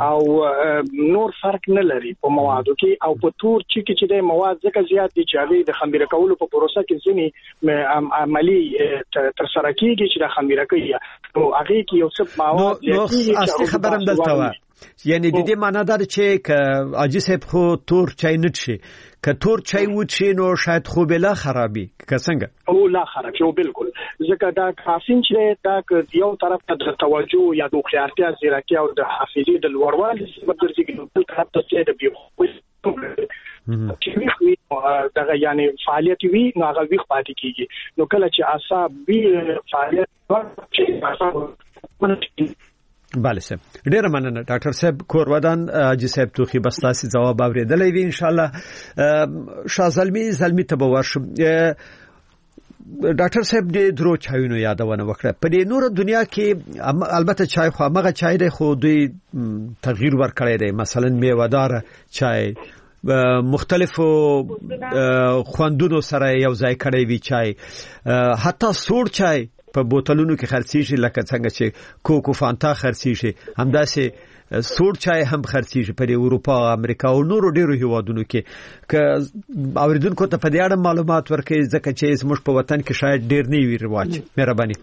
Speaker 6: او نور فرق نه لري په موادو کې. او په تور چې د مواد ځکه زیات دي چې هغه د خمیره کولو په پروسه کې ځینی عملی تر سره کیږي چې د خمیره کوي، نو هغه کې یو څه مواد
Speaker 1: نو اصلي خبرم دلته و یعنی د دې معنی دا چې ک اجي صاحب خو تور چای نه شي ک تور چای و چې نو شاید خو بلا خرابي ک څنګه
Speaker 6: او لا خراب شو بالکل ځکه دا کافین چې دا یو طرف ته د توجه یا د خیارتیا زیرکتیا او د حافظې د لوړوالي سبب ګرځي بل طرف ته چې د بیو چې وی دا یعنی فعالیت وی نو هغه وی پاتې کیږي نو کله چې اعصاب وی فعالیت چې اعصاب
Speaker 1: بله سم ډیر مننه ډاکټر صاحب کورودان اجي صاحب توخي بس تاسو جواب اوریدلې وی ان شاء الله شازلمی ته ورشم ډاکټر صاحب د درو چایونو یادونه وکړه په دې نور دنیا کې البته چای خو هغه چای دی خو دوی تغییر ورکړی دی مثلا میوه‌دار چای مختلفو خواندونو سره یو ځای کړی وی چای حتی سوړ چای په بوتلونو کې خرڅیږي لکه څنګه چې کوکو فانتا خرڅیږي همداسې سوړ چای هم خرڅیږي په اروپا امریکا او نورو ډیرو هیوادونو کې ک اوریدونکو ته په دې اړه معلومات ورکړي ځکه چې زموږ په وطن کې شاید ډیر نه وي رواج مهرباني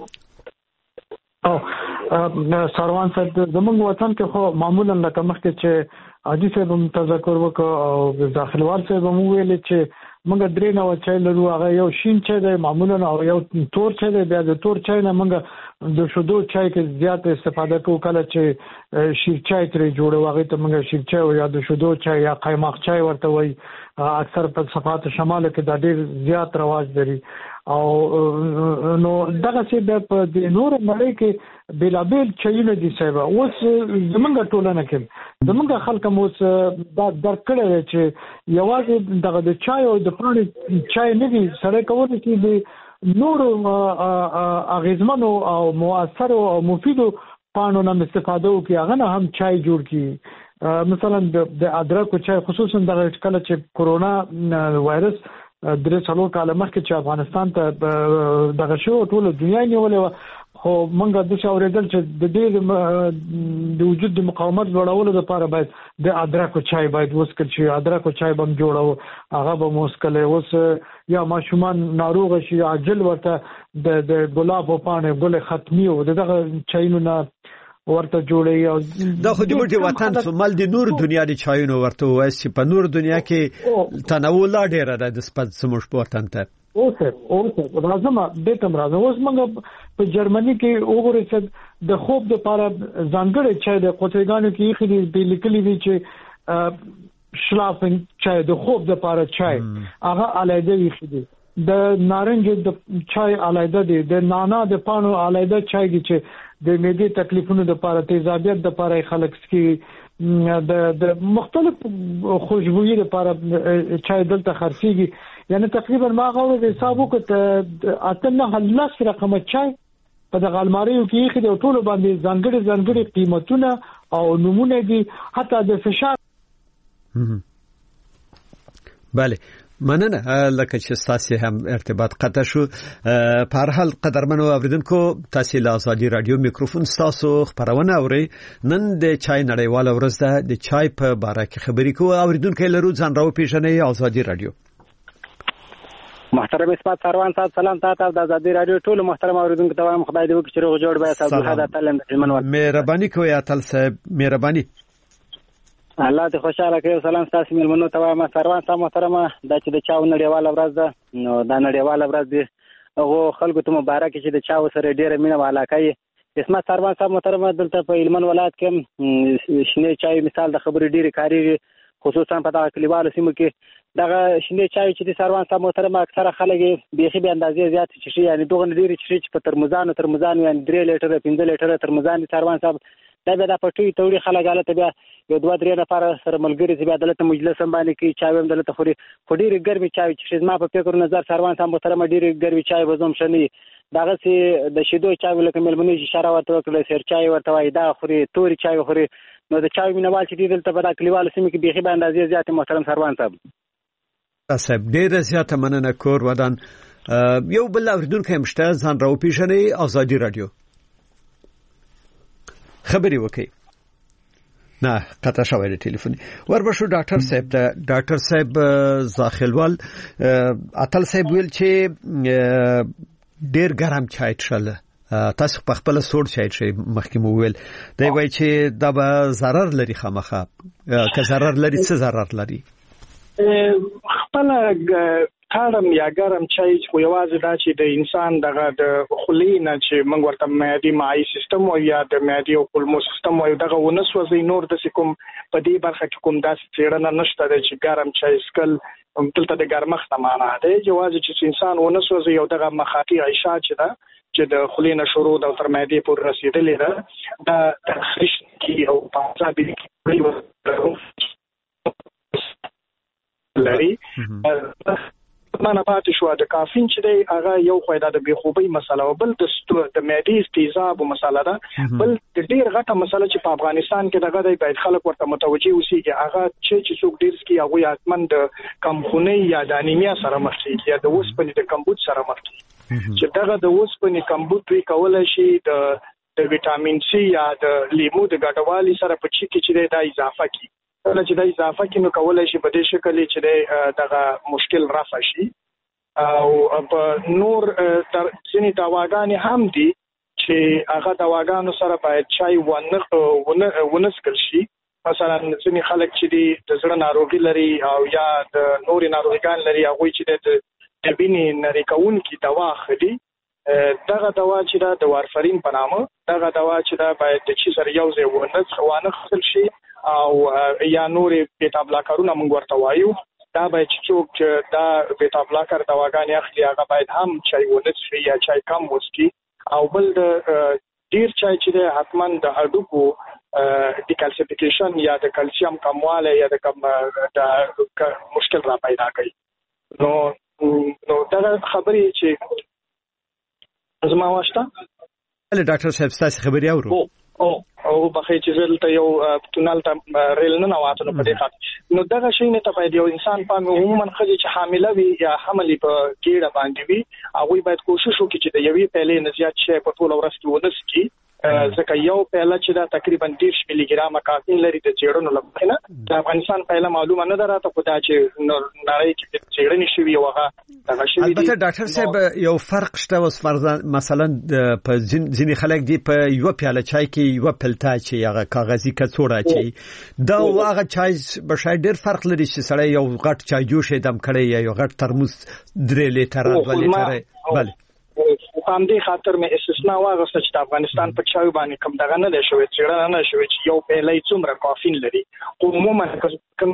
Speaker 5: او سروان صاحب زموږ وطن کې خو معمولا لکه مخکې چې اجي صاحب هم تذکر وکړ او داخلوال صاحب هم ویل چې موږ درې نو چای لرو هغه یو شین چای دی معمولا او یو تور چای دی بیا د تور چای نه موږ د شودو چای کې زیات استفاده کوو کله چې شیر چای ترې جوړو هغه ته موږ شیر چای او یا د شودو چای یا قیماق چای ورته وایي اکثر په صفات شمال کې دا ډیر زیات رواج لري او نو دغه چې په د نور مړی کې بلابل چایونه دي صاحب اوس زمونږ ټولنه کې زمونږ خلک مو دا درکړل چې یوازې دغه د چای او د پرونی چای نه دي سره کوي چې د نور اغیزمنو او مؤثر او مفیدو پانو نه استفاده وکړي هغه نه هم چای جوړ کړي مثلا د ادرکو چای خصوصا د کله چې کورونا وایرس درې څلور کال مخکې چې افغانستان ته دغه شو ټول دنیا نیولې خو مونږ د څه اوریدل چې د دې د وجود د مقاومت لوړولو لپاره باید د ادرکو چای باید وسکل شي ادرکو چای بم جوړو هغه به موسکل اوس یا ماشومان ناروغ شي عاجل ورته د ګلاب په پانه ګل ختمي او دغه چاینو نه ورته جوړي او
Speaker 1: دا خو د وطن سمال د نور دنیا د چایونو ورته وایي په نور دنیا کې تنوع لا ډیره ده د سپد سموش په وطن ته
Speaker 5: اوسه راځم د تم راځم اوس موږ په جرمني کې وګورئ چې د خوب د لپاره ځانګړی چای د قوتګانو کې خېدي د لیکلي دي چې شلافن چای د خوب د لپاره چای هغه علاوه وي خېدي د نارنج د چای علاوه دي د نانا د پانو علاوه چای دي چې د معدې تکلیفونو د لپاره تیزابیت د لپاره خلک سکي د مختلف خوشبوئی لپاره چای دلته خرڅيږي یعنی تقریبا ما غوړ د حسابو کې اتنه هلس رقم چای په د غالماریو کې خېد ټولو باندې ځانګړي قیمتونه او نمونه دي حتی د فشار
Speaker 1: بله مننه لکه چې تاسو هم ارتباط قطع شو په هر حال قدرمنو اوریدونکو تاسو له ازادي رادیو میکروفون تاسو خبرونه اوري نن د چای نړیواله ورځ ده د چای په اړه کې خبرې کوو اوریدونکو لرو ځان راو پیژنې ازادي رادیو
Speaker 7: محترم اسمت سروان صاحب سلام تاسو د ازادي رادیو ټول محترم اوریدونکو ته وایم خدای دې وکړي چې روغ جوړ به تاسو د تعلیم د منور
Speaker 1: مهرباني کوي اتل صاحب مهرباني
Speaker 7: الله دې خوشاله کړي سلام تاسو مېلمنو ته وایم سروان صاحب محترمه دا چې د چاو نړیواله ورځ ده نو دا نړیواله ورځ دی هغه خلکو ته مبارک چې د چاو سره ډیره مینه والا کوي اسمت سروان صاحب محترمه دلته په هلمند ولایت کې شنه چای مثال د خبرې ډیره کاریږي خصوصا په دغه کلیوالو سیمو کې دغه شنه چای چې د سروان صاحب محترمه اکثره خلک بیخي به اندازې زیات چشي یعنی دوه ډیره چشي چې په ترمزان یعنی 3 لیټر 15 لیټر ترمزان سروان صاحب دا به د پټي توړي خلک غلطه بیا یو 2-3 نفر سره ملګری چې بیا دلته مجلس هم باندې کې چای هم دلته خوري ډیره ګرمي چای چې ما په فکر نظر سروان صاحب محترمه ډیره ګرمي چای وزوم شنی داغه سي د شیدو چای ولکه ملمنې اشاره ورته وکړه سر چای ورته وای دا خوري توري چای خوري نو د چای مینوال چې دلته په کلیوالو سیمه کې بیخي به اندازې زیات محترم سروان
Speaker 1: صاحب ډیره زیاته مننه کور ودان یو بل اوریدونکو همشته ځان راو پیژنې ازادي رادیو خبري وکي نه قطع شوی د ټلیفون وربشو ډاکټر صاحب زاخلوال اتل صاحب ویل چې ډیر ګرم چای تشل تاسو په خپل سوړ چای شي مخکې مو ویل دی وای چې دا به ضرر لري خامخا که ضرر لري څه ضرر لري
Speaker 6: خپل کارم یا ګرم چای خو یوازې دا چې د انسان دغه د خلینا چې موږ ورته معدي معاي سیستم او یا د معدي او کولمو سیستم او دغه ونسوځي نور د کوم په دې برخه کې کوم داسې څېړنه نشته چې ګرم چای سکل دلته د ګرمښت معنا ده یوازې چې انسان ونسوځي او دغه مخاطي عیشا چې ده چې د خلینا شروع د تر معدي پورې رسیدلې ده دا تخریش کی او پاسابي لري مانه پاتې شو د کافین چې دی هغه یو خویدا د بیخوبي مسله او بل د معدي استیزاب مسله ده بل د ډیر غټه مسله چې په افغانستان کې دغه د باید خلک ورته متوجي اوسي چې هغه چې څوک ډیر سکي هغه حتمن د کمخونی یا د انیمیا سره مخ شي یا د اوسپنې د کمبود سره مخ شي چې دغه د اوسپنې کمبود وی کولای شي د وټامین سی یا د لیمو د ګډوالي سره په چی کې چې د اضافه کی کله چې د اضافه کینو کولای شي په دې شکل چې دغه مشکل رافع شي او په نور تر ځینې دواګانې هم دي چې هغه دواګانو سره باید چای ونسکل شي مثلا ځینې خلک چې د زړه ناروغي لري او یا د نورې ناروغیان لري هغه چې د وینې نری کوونکي دوا اخلي دغه دوا چې د وارفرین په نامه دغه دوا چې باید د چی سره یو ځای ونسکل شي او یا نورې بیتا بلاکرونه موږ ورته وایو دا باید چې څوک چې دا بیتا بلاکر دواګانې اخلي هغه باید هم چای ونڅښي یا چای کم وڅښي او بل د ډیر چای چې د حتما د هډوکو ډیکالسیفیکیشن یا د کلسیم کمواله یا د مشکل را پیدا کوي نو دا خبرې چې زما واشته
Speaker 1: ډاکټر صاحب تاسو خبري اورو
Speaker 6: او بخې چې زلته یو تونل ته ریل نه واتنو په دې خاطر نو دغه شی نه ته باید یو انسان په عموما خځې چې حامله وي یا حمل په ګیړه باندې وي هغه باید کوشش وکړي چې د یوې پیلې نه زیات شي په ټول ورځ کې ونسکي ځکه یو پیله چې دا تقریبا 10 ملي ګرام کافین لري د چېړنو لپاره د افغانستان پیله معلومه نه دراته خو دا چې نړۍ کې چېړنې شوی او هغه دغه شوی دي
Speaker 1: البته ډاکټر صاحب یو فرق شته اوس مثلا په ځینې خلک دی په یو پیاله چای کې یو پلتا چې هغه کاغذي کڅوړه چې دا هغه چای به شاید ډېر فرق لري چې سړی یو غټ چای جوش دم کړي یا یو غټ ترموز 3 لیټر 2 لیټر بله
Speaker 6: په دې خاطر مې استثناء واغسته چې افغانستان په چای باندې کم دغه نه دی شوی چې نه شوی چې یو پیلې څومره کافین لري عموما کوم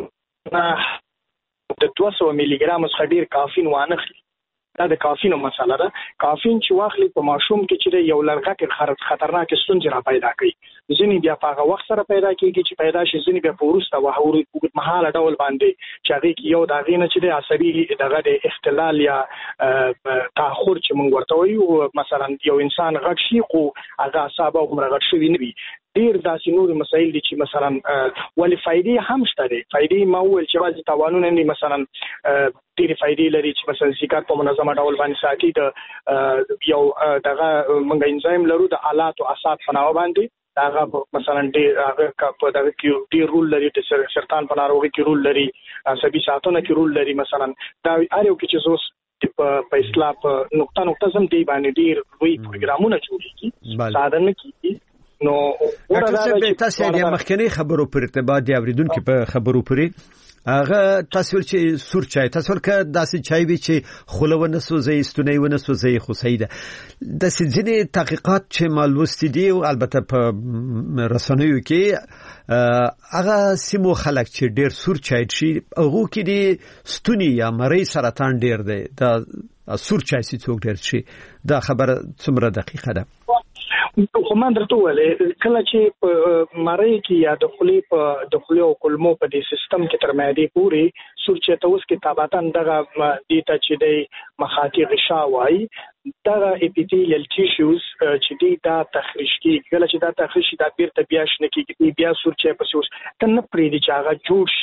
Speaker 6: د 200 ملي ګرام څخه ډیر کافین وانخلي دا د کافینو مسله ده کافین چې واخلي په ماشوم کې چې یو لړغه کې خطرناک ستونزې را پیدا کوي ځینې بیا په هغه وخت سره پیدا کیږي چې پیدا شي ځینې بیا په وروسته وهوري مهاله ډول باندې چې هغه کې یو داغې نه چې د عصبي دغه د اختلال یا تاخور چې موږ ورته وایو مثلا یو انسان غټ شي خو هغه اعصاب عمر غټ شوی نه وي ډیر داسې نور مسایل دي چې مثلا ولې فائدې هم شته دي فائدې ما ول چې واځي تاوانونه نه مثلا ډیر فائدې لري چې مثلا سیګار په منظمه ډول باندې ساتي د یو دغه منګ انزایم لرو د آلات او اعصاب فناو باندې داغه مثلا ډیر هغه په دغه کې ډیر رول لري د سرطان په ناروغي کې رول لري عصبي ساتنه کې رول لري مثلا دا اړیو کې چې زوس په اسلام په نقطه زم دی باندې ډیر وی پروګرامونه جوړیږي ساده نه کیږي نو
Speaker 1: ورته تاسو د مخکنی خبرو پر ارتباط دی اوریدونکو په خبرو پرې هغه تاسو چې سور چای تاسو که داسې چای وی چې خلونه سوزي استونه سوزي خو سیده د سځنې تحقیقات چې مالوستي دي او البته په رسنیو کې هغه سیمو خلک چې ډیر سور چای شي هغه کې دي ستونی یا مری سرطان ډیر دی دا سور چای سي څوک ډیر شي دا خبره څومره دقیقه ده
Speaker 6: خو من درته ولې کله چې په مری کې یا د خلی او کولمو په دې سیستم کې تر معدې پورې سورچه توس کې تابعتن دغه دیتا چې د مخاطي غشا وای دغه اپیتیلیل ټیشوز چې دی دا تخریش کې کله چې دا تخریش دا بیرته بیا شنه کې بیا سورچه په سوس کنه پرې دي چې هغه جوړ شي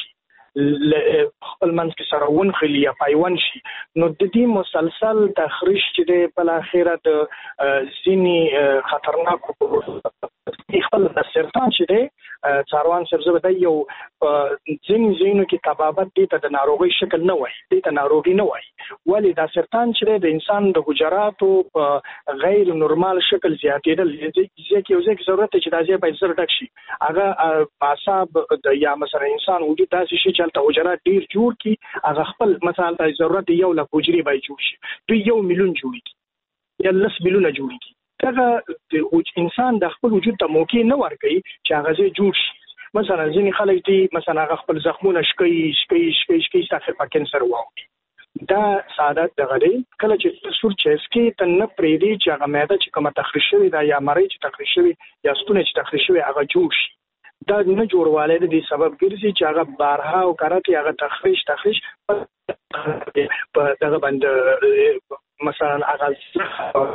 Speaker 6: خپل منځ کې سره ونخلي یا پایون شي نو د دې مسلسل تخریش چې د بل اخره د ځینی خطرناک خپل د سرطان چې دی څاروان سبزه د یو ځینو کې تبابت دي ته د ناروغي شکل نه وای دي ته ناروغي نه وای ولی دا سرطان چې د انسان د حجراتو په غیر نورمال شکل زیاتېدل ځکه یو ځکه ضرورت چې دا ځای په زر ډک شي هغه اعصاب یا مثلا انسان وجود داسې شي چې تل حجرات ډیر جوړ کی هغه خپل مثلا د ضرورت یو لک حجرې به جوړ شي دوی 1 میلیون جوړي یا 10 میلیونه جوړي دا انسان د خپل وجود ته موقع نه ورکړي چې هغه جوړ شي مثلا ځینې خلک دي مثلا هغه خپل زخمونه شکی تاسو په کینسر واوي دا ساده دغه دی کله چې سور چسکی ته نه پریدي چې هغه معده چې کومه تخریش شوی دا یا مری چې تخریش شوی یا ستونه چې تخریش شوی هغه جوړ شي دا نه جوړواله د دې سبب ګرځي چې هغه بارها او کارته هغه تخریش په دغه باندې مثلا هغه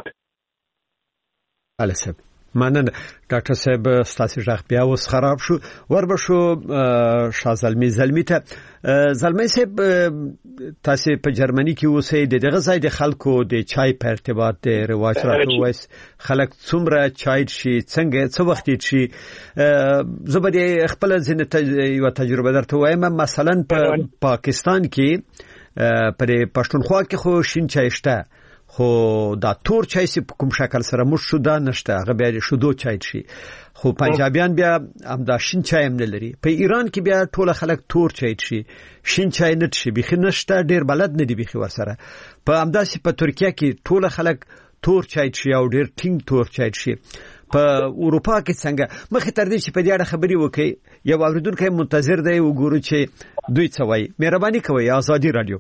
Speaker 1: السب مننه ډاکټر صاحب ستاسو ځخ بیا اوس خراب شو وربشو شازلمی زلمی ته زلمی صاحب تاسو په جرمني کې اوسئ دغه ځای د خلکو د چای په ارتباط د رواج راته وایس خلک څومره چای شي څنګه څو وخت شي زبدي خپل ځینې یو تجربه درته وایم مثلا په پاکستان کې پر پښتونخوا کې خو شین چای شته خو دا تور چای سي په کوم شکل سره مش شو دا نشته هغه بیا شودو چای شي خو پنجابیان بیا هم دا شین چای هم نه لري په ایران کې بیا ټول خلک تور چای شي شین چای نه شي بخي نشته ډیر بلد نه دی بخي ورسره په همداسي په ترکیه کې ټول خلک تور چای شي او ډیر ټینګ تور چای شي په اروپا کې څنګه مخه تر دې چې په دې اړه خبري وکي یو اوریدونکو منتظر دی وګورو چې دوی څه وایي مهرباني کوئ آزادي رادیو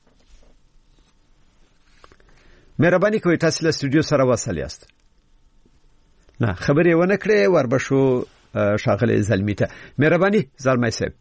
Speaker 1: مهرباني کوئ تاسو له استودیو سره وصل یاست نه خبرې ونه کړې وربشو شاغله زلمی ته مهرباني زلمی صاحب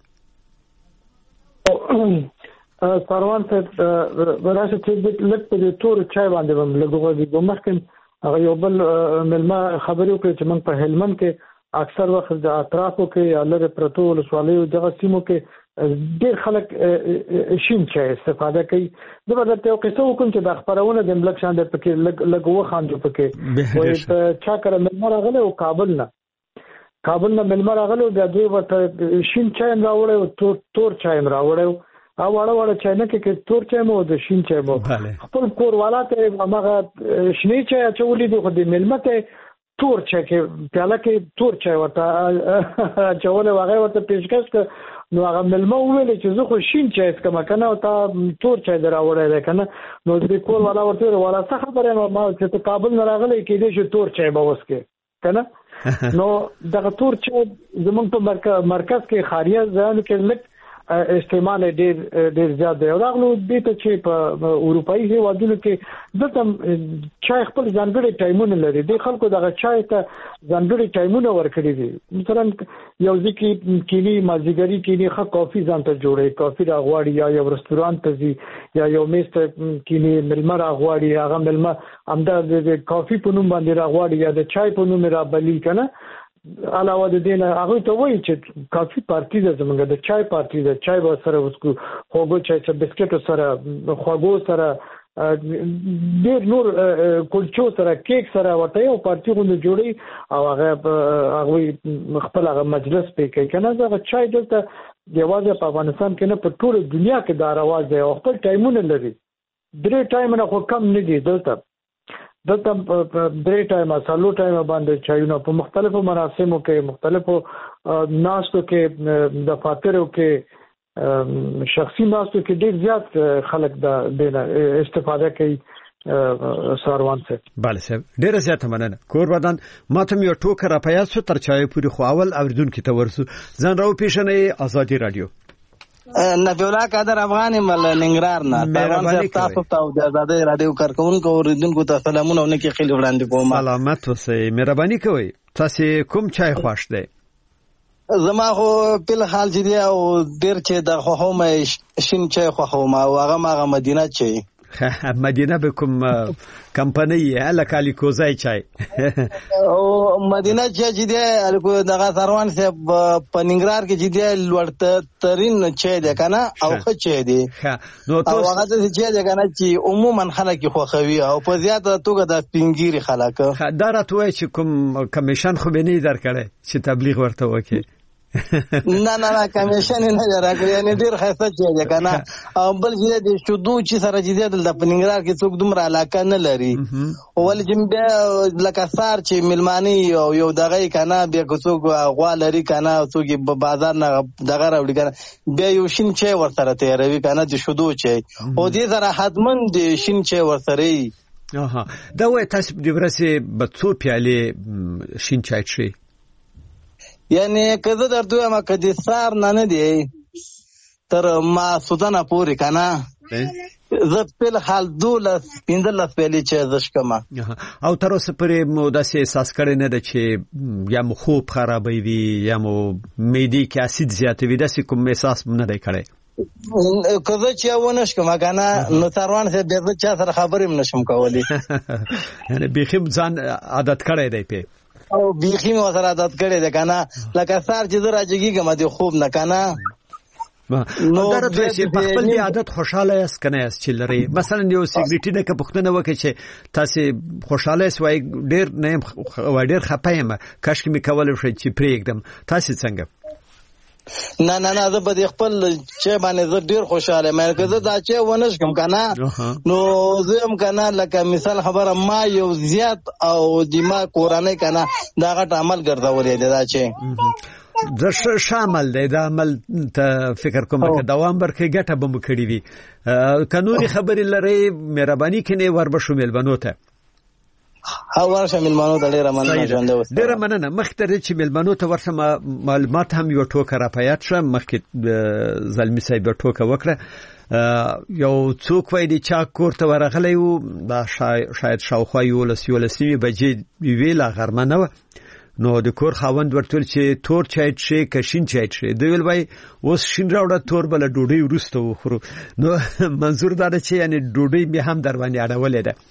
Speaker 5: سروان ته وراسه چې لکه د تور چای باندې هم لګوږي مخکې هغه یو بل ملما خبرو کې چې موږ په هلمند کې اکثر وخت د اطرافو کې یا لږ پرتو ولسوالیو دغه سیمو کې ډېر خلک شین چای استفاده کوي دا ورته یو قصه وکم چې د خبرونه د ملک شان د پکې لګو خاندو پکې وای په چا کړه ملما راغله او کابل نه ملما راغله د دوی ورته شین چای راوړل او تور چای راوړل او واړه چای نه کې تور چای مو د شین چای مو خپل کور والاته هغه شنی چای چولې د خو د ملما ته تور چای کې پیاله کې تور چای ورته چاوله هغه ورته پیشکش ک نو هغه ملما ویل چې زه خو شین چای اسکم کنه او تا تور چای دراوړی کنه نو د کور والا ورته والا څه خبره ما چې کابل نه راغلی کې دې چې تور چای به وسکه کنه نو دغه تور چای زمونږ په مرکز کې خاریه ځان کې لک استعمال ډیر زیات دی او راغلو د ته چې په اروپאי هیوادونو کې د تم چای خپل ځانګړي ټایمونه لري د خلکو دغه چای ته ځانګړي ټایمونه ورکړي دي مثلا یو ځکه کینی مازیګری کینی ښه کافي ځان ته جوړي کافي راغواړي یا یو رستورانت ته ځي یا یو میز ته کینی ملما راغواړي هغه ملما همدا د کافي په نوم باندې راغواړي یا د چای په نوم را بلی کنه علاوه د دې نه هغه ته وایي چې کافي پارټي ده زمونږ د چای پارټي ده چای به سره وسکو خوګو چای سره بسکټ سره خوګو سره ډېر نور کلچو سره کیک سره ورته یو پارټي غوډه جوړي او هغه خپل هغه مجلس په کې کنه دا چای دلته یوازې په افغانستان کې نه په ټول دنیا کې دا رواج دی او خپل ټایمونه لري درې ټایمونه خو کم نه دي دلته درې ټایمه سالو ټایمه باندې چایونه په مختلفو مراسمو کې مختلفو ناستو کې د فاترو کې شخصي ناستو کې ډېر زیات خلک د استفاده کوي ساروان سے
Speaker 1: bale صاحب ډېر زیات مننه کور بدن ماته یو ټوکر را پیاس تر چای پوری خو اول اوریدون کې تورسو ځان راو پیښنه آزادي رادیو
Speaker 8: نبی الله قادر افغان مل ننګرهار نه تاسو ته د آزادي رادیو کارکونکو اوریدونکو ته سلامونه ونکي خېل وړاندې کوم
Speaker 1: سلامت اوسئ مهرباني کوئ تاسو کوم چای خوښ دی
Speaker 8: زما خو په حال چې دی او ډیر چې د خو هم شین چای خو ما او هغه مدینه چای
Speaker 1: مدینه به کوم کمپنی الکالی کوزای چای
Speaker 8: او مدینه چې دی دغه سروان صاحب په ننګرهار کې چې دی لوړ ترين چای دی کنه او ښه چای دی
Speaker 1: نو
Speaker 8: تاسو هغه چې دی کنه چې عموما خلک خوښوي او په زیاته توګه د سپینګيري خلک
Speaker 1: دا راته چې کوم کمیشن خو به نه درکړي چې تبلیغ ورته وکړي
Speaker 8: نه کمیشن نه راکړي یعنی ډیر خاصه چي کنه او بل چې د شودو چې سره چې د پننګرار کې څوک دومره علاقه نه لري ول چې بیا لکه سار چې ملمانی او یو دغه کنه بیا څوک غوا لري کنه څوک په بازار نه دغه راوړي کنه بیا یو شین چي ورسره تیروي کنه د شودو چي او دې سره حتمن د شین چي ورسره
Speaker 1: دا وای تاسو د ورسې په څو پیالې شین چای شي
Speaker 8: یعنی کله درته ما کدي سار نه دی تر ما سودانه پوری کنه زه په حال دولس پیندل پیلې چې زش کما
Speaker 1: او تر اوسه پرې مو داسې احساس کړی نه ده چې یا مو خوب خرابوي وي یا مو معدې کې اسید زیات وي داسې کوم احساس نه دی کړی
Speaker 8: کله چې ونش کما کنه نو تروان سه به چا سره خبرې نشم کولی
Speaker 1: یعنی بخیم ځان عادت کړی دی په
Speaker 8: او بیخی مو سره عادت کړی ده کنه لکه سار چې راځي کوم د خوب نه کنه
Speaker 1: نو درته چې په خپل عادت خوشاله یاست کنه یاست چې لري مثلا یو سیګریټي نه پښتنه وکړي چې تاسو خوشاله سوای ډیر نه ډیر خپایم کاش کې می کول شي چې پرېږدم تاسو څنګه
Speaker 8: نه زه به خپل چې باندې زه ډیر خوشاله مې کزه دا چې ونش کوم کنه نو زه هم کنه لکه مثال خبره ما یو زیات او دماغ قرانه کنه دا غټ عمل ګرځولې دا چې
Speaker 1: زه شامل دی دا عمل ته فکر کوم چې دوام ورکړي ګټه به مو کړی وي قانوني خبرې لري مهرباني کینې ور به شومل بنوته
Speaker 8: ورشه ملمانو ته ډیره مننه ژوند اوس
Speaker 1: ډیره مننه مخکې چې ملمانو ته ورشه معلومات هم یو ټوکه را پیات شه مخکې زلمی صاحب ټوکه وکړه یو څوک وای دی چا کور ته ورغلی و دا شاید شاوخوا یو لسیمه بجې ویلا غرمه نه نو د کور خاوند ورتل چې تور چای شي کشین چای شي دوی وای اوس شین راوړه تور بل ډوډۍ ورسته وخورو نو منظور دا چې یعنی ډوډۍ به هم در باندې اړولې ده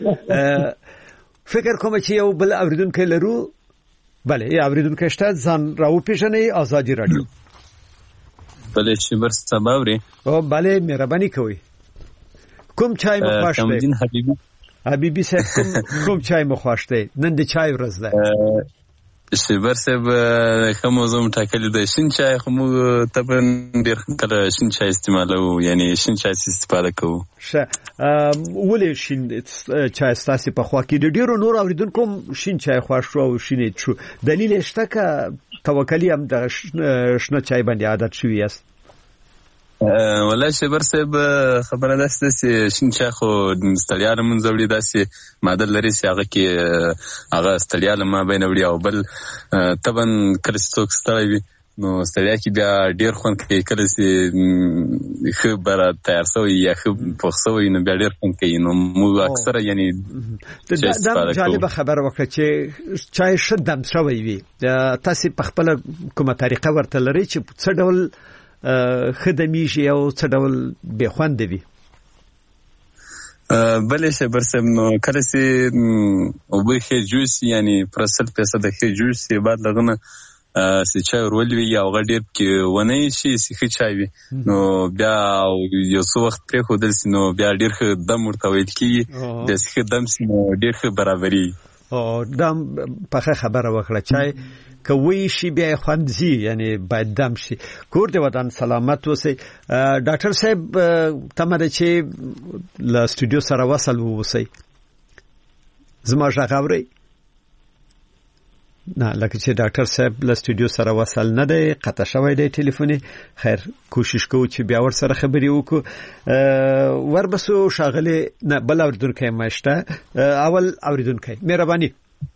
Speaker 1: فکر کوم چې یو بل اوریدونکو لرو بله اوریدونکو شته ځان راو پیژنې آزادی رادیو
Speaker 9: بله چې بر سباوري
Speaker 1: او بله مهرباني کوي کوم چای مخواش دی حبیبی صاحب کوم چای مخواش دی نن د چای ورځ ده
Speaker 9: شیبر صاحب کومزوم ټاکلې د شین چای خو مو تبن ډیر کله شین چای استعمالو یعنی شین چای استفاده کوو
Speaker 1: شه ولې شین چای ستاسو په خوا کې د ډیرو نور اوریدونکو شین چای خوښ او شین شو دلیل شته ک توکلی هم د شنه چای باندې عادت شوی است
Speaker 9: والله شیبر صاحب خبره ده چې شین چای خو ستړیا لمون زوړي داسې ماده لري چې هغه کې هغه ستړیا لمه بین وړي او بل تبن کرستوک ستړی وي نو ستړیا کې بیا ډیر خوند کوي کله چې خبره تیار شوی یا خو شوی نو بیا ډیر خوند کوي نو موږ اکثره یعنی
Speaker 1: دا جالب خبره وکړه چې چای شدم شوی وي تاسو په خپل کومه طریقه ورته لري چې څه ډول خدميږي او څه ډول به خوند وي
Speaker 9: بلې شبر سم کله سي او به جوس یعنی پرسل پیسه د جوس بعد لغنه سي چا ورولوي یا غډیر کې ونه شي سي چای وي نو بیا یو څو وخت پرې خودل سي نو بیا ډیر ښه دم ورته ویل کی د سي دم سي ډیر ښه برابرۍ
Speaker 1: او دم په خبره وکړه چای کوي شي بیا خوندزي یعنی باید دم شي کور دې ودان سلامت اوسئ ډاکټر صاحب تمره چې ل سټوډیو سره وصل ووسئ زما ژغوري نه لکه چې ډاکټر صاحب ل سټوډیو سره وصل نه دی قطع شوی دی ټلیفوني خیر کوشش کوو چې بیا ور سره خبرې وکړو وربسو شاغله نه بل اوریدونکو ماشته اول اوریدونکو مهرباني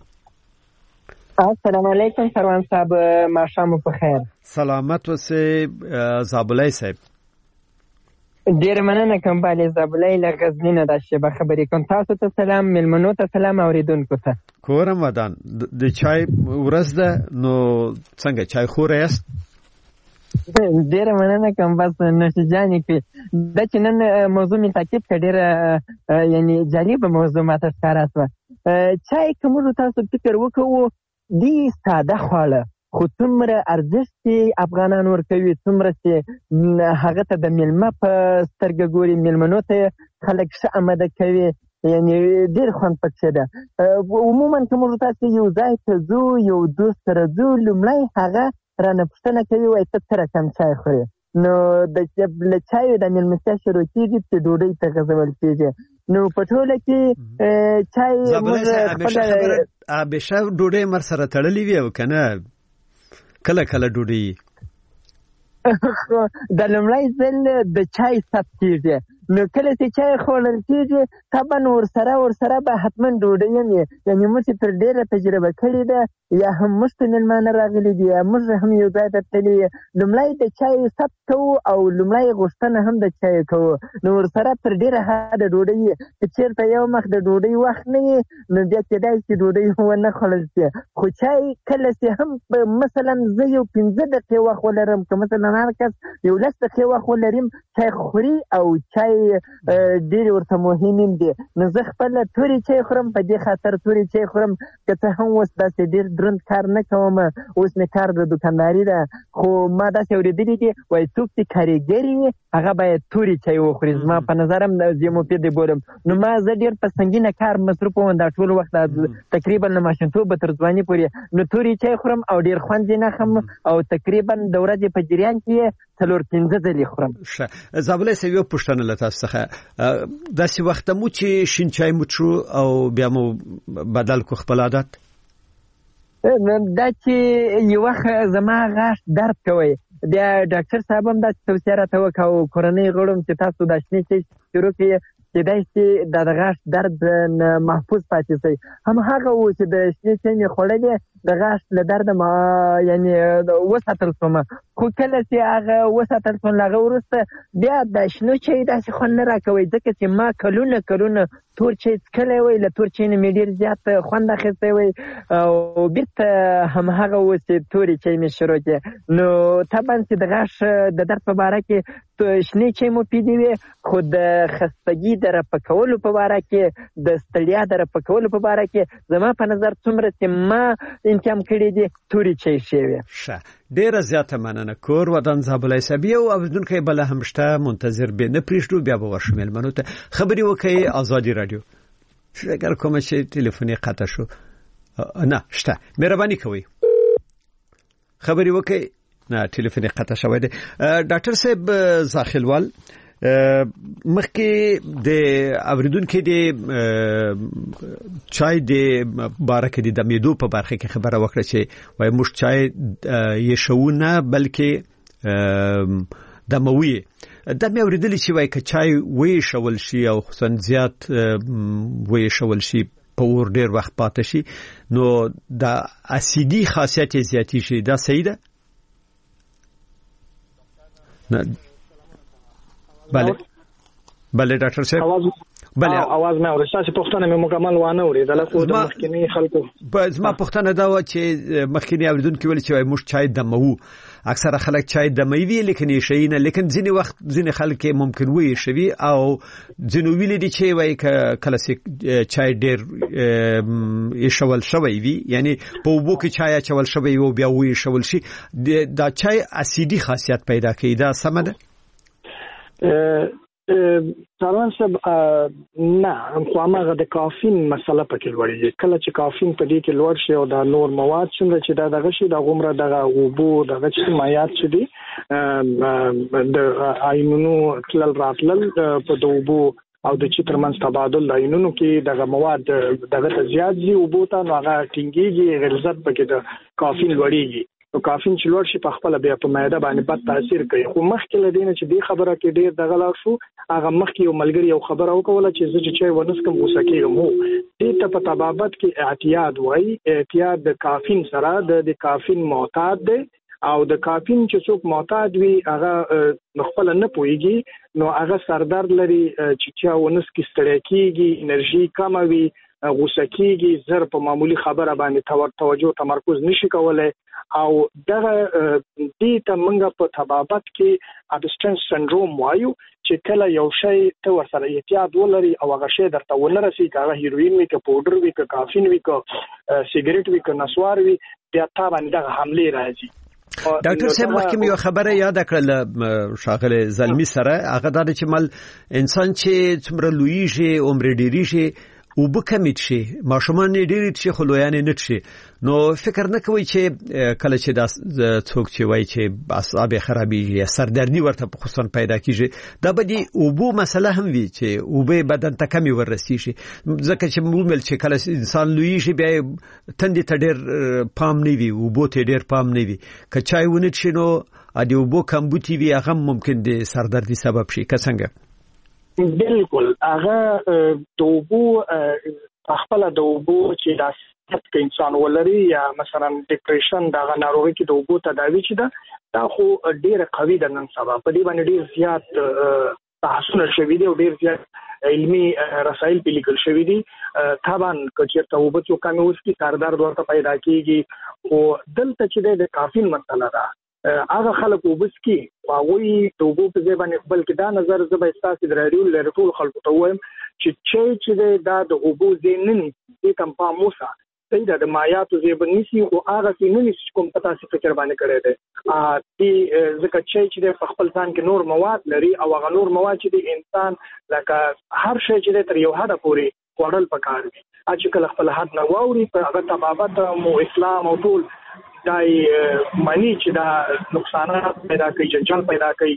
Speaker 10: السلام علیکم سروان صاحب ماشام په خیر
Speaker 1: سلامت اوسئ زابلای صاحب
Speaker 10: ډیر مننه کوم بالي زابلای لغزنینه د شبه خبرې کوم تاسو ته سلام ملمنو ته سلام اوریدونکو ته
Speaker 1: کورم ودان د چای ورځ ده نو څنګه چای خور یاست
Speaker 10: ډیره مننه کوم. بس نوشیجانې کې دا چې نن موضوع مې تعقیب کړه ډیره یعنی جالبه موضوع ماته ښکاره شوه. چای که موږ تاسو فکر وکړو دې ساده خواړه خو څومره ارزښت چې افغانان ورکوي، څومره چې هغه ته د میلمه په سترګه ګوري، میلمنو ته خلک ښه آماده کوي، یعنی ډېر خوند پکې ده. عموما که موږ تاسو یو ځای ته ځو، یو دوست سره ځو، لومړی هغه رانه پوښتنه کوي وایي ته څه رقم چای خورې؟ نو له چایو د میلمستیا شروع کېږي چې ډوډۍ ته غځول کېږي. نو په ټوله کې چای
Speaker 1: همیشه ډوډۍ مر سره تړلې وي او که نه کله کله ډوډۍ
Speaker 10: د لومړی ځل د چای ثبت کېږي. نو کله چې چای خوړل کېږي طبعا ورسره به حتما ډوډۍ هم وي. یعنې موږ چې تر ډېره تجربه کړې ده، یا هم موږ ته میلمانه راغلي دي، یا موږ هم یو ځای ته تللي یو، لومړی د چای ثبت کوو او لومړی غوښتنه هم د چای کوو. نو ورسره پر ډېره حده ډوډۍ وي. که چېرته یو مخ د ډوډۍ وخت نه وي نو بیا کېدای شي ډوډۍ ونه خوړل شي. خو چای کله چې هم مثلا زه یو 15 دقیقې وخت ولرم، که مثلا هر کس یو 10 دقیقې وخت ولریم، چای خوري او چای ډېر ورته مهم دي. نو زه خپله تورې چای خورم، په دې خاطر تورې چای خورم. که څه هم اوس داسې ډېر دروند کار نه کوم، اوس مې کار د دوکانداري ده، خو ما داسې اورېدلي دي وایي څوک چې کارګر وي هغه باید تورې چای وخوري. زما په نظر هم زه مفید بولم. نو ما زه ډېر په سنګینه کار مصروف وم دا ټول وخت، تقریبا له ماشومتوبه تر ځواني پورې. نو تورې چای خورم او ډېر خوند یې نه خم، او تقریبا د ورځې په جریان کې 4-5 ځلې خورم.
Speaker 1: ښه زابلې صاحب یو پوښتنه له تاسو څخه، داسې وخت مو چې شین چای مو څښو او بیا مو بدل کو خپل عادت؟
Speaker 10: دا چې یو وخت زما غاښ درد کوي، بیا ډاکټر صاحب هم داسې توصیه راته وکړه او کورنۍ غړو چې تاسو دا شنې چای شروع کړئ کېدای شي د غاښ درد نه محفوظ پاتې شئ. هماغه و چې د شنې چای مې خوړلې د غاښ له درده یعنې وساتل شوم. خو کله چې هغه وساتل شوم له هغه وروسته بیا د شنو چای داسې خوند نه راکوي، ځکه چې ما کلونه تور چای څښلی وی، له تور چای نه مې ډېر زیات خوند اخیستی وی، او بېرته هماغه و چې تورې چای مې شروع کړې. نو طبعا چې د غاښ د درد په باره کې شنې چای مفیدې وي، خو د خستګي د رفع کولو په باره کې، د ستړیا د رفع کولو په باره کې زما په نظر څومره چې ما انتخاب کړی دي تورې چای ښې وي.
Speaker 1: ښه ډېره زیاته مننه. کور ودان زابلای صاحب یو اورېدونکی بله هم شته، منتظر به نه پرېږدو، بیا به ورشو مېلمنو ته خبرې وکړئ. ازادي راډیو فکر کوم چې تلیفوني قطع شو، نه شته، مهرباني کوئ خبرې وکړئ. نه ټلیفون قطع شوی دی. ډاکټر صاحب زاخیلوال مخکې د اوریدونکو د چای د بارکه د دمیدو په برخه کې خبره وکړه چې وای موږ چای یې شوونه بلکې دموي. د مې اوریدلی چې وای ک چای وې شول شي او خصوصا زیات وې شول شي په ور ډیر وخت پاتې شي نو د اسیدي خاصیت زیاتی شي. دا صحیح ده؟ بله ډاکټر صاحب
Speaker 6: بله आवाज مې اورېده چې پښتنه مې مکمل وانه اورېدل. خو د مخکینی خلکو
Speaker 1: زما پښتنه دا و چې مخکینی اوریدونکو ویل چې موږ چای دمو، اکثره خلک چای دموي وی لیکن یې شي نه، لیکن ځینې وخت ځینې خلک ممکن وي شوي او ځینې ویل دي چې وای کله چې چای ډېر یې شول شوی وي، یعنی په وبو کې چای چول شوی او بیا وی شول شي، دا چای اسیدي خاصیت پیدا کوي. دا سم ده؟
Speaker 6: ساروان صاحب نه، خو هغه د کافین مسله پکې لوړیږي. کله چې کافین په دې کې لوړ شي او د نور مواد څنګه چې دغه شي د عمره دغه وبو دغه چې مایات شي دي د آینونو تلل راتلل په دوبو او د چې ترمنځ تبادل لاینونو کې دغه مواد دغه زیات دي وبو ته نو هغه ټینګيږي، غلظت پکې د کافین لوړیږي. نو کافین چې لوړ شي په خپل بیا په معده باندې بد تاثیر کوي. خو مخکې لدینه چې دې خبره کې ډیر دغه لا شو، هغه مخکې یو ملګری یو خبره وکوله چې زه چې ونسکم غوسکیږم. دې ته په طبابت کې اعتیاد وایي. اعتیاد د کافین سره د کافین معتاد دی، او د کافین چې څوک معتاد وي هغه خپل نه پويږي، نو هغه سردرد لري چې ونسکي ستړی کیږي، انرژي کم وي، غوسه کیږي، زر په معمولی خبره باندې توجه تمرکز نشي کولای، او دغه دې ته موږ په طبابت کې ابسټنس سندروم وایو چې کله یو شی ته ورسره احتیاط ولري او هغه شی درته ولرسي هغه هیروین وي که پاوډر وي که کافین وي که سیګریټ وي که نسوار وي بیا تا باندې دغه حمله راځي.
Speaker 1: ډاکټر صاحب مخکې یو خبره یاد کړل شاغله زلمی سره هغه د چمل انسان چې څومره لویږي عمر ډیریږي او بکمیت شي ماشومان ډیری چې خلویان نه شي نو فکر نه کوي چې کله چې د څوک چې وای چې اعصاب خرابېږي یا سردردي ورته په خصوصا پیدا کیږي دا بدی او بو مسله هم وی چې او به بدن ته کمی ورسي شي ځکه چې مومل چې کله انسان لوی شي بیا تندې ته ډېر پام نه وي او بو ته ډېر پام نه وي که چای ونه شي نو ا دې او بو کمبوتي وي هغه ممکن د سردردي سبب شي که څنګه
Speaker 6: بالکل هغه دوبو خپل دوبو چې د انسان ولري یا مثلا ډیپریشن دغه ناروغي کې دوبو تداوی چې دا خو ډیره قوي ده نن سبا په دې باندې ډیر زیات تحسن شوی دی او ډیر زیات علمي رسائل په لیکل شوی دي طبعا چې توبه چې کوم اوس کې سردرد ورته پیدا کیږي او دلته چې د کافین مسله ده هغه خلک وبس کې واوي توبو په ځای باندې بلکې دا نظر زبې استاسي درایو لري ټول خلکو ته وایم چې دا د اوبو زینن دې کم پاموسا سیدا د مایاتو زیب نسی او هغه چې نسی کوم پتا سي فکر باندې کړی دی دې ځکه چې د خپل ځان کې نور مواد لري او هغه نور مواد چې د انسان لکه هر شی چې تر یو حد پورې وړل پکار دي چې کله خپل حد نه واوري په هغه طبابت مو اسلام او ټول دای معنی چې دا نقصانات پیدا کوي جنجال پیدا کوي.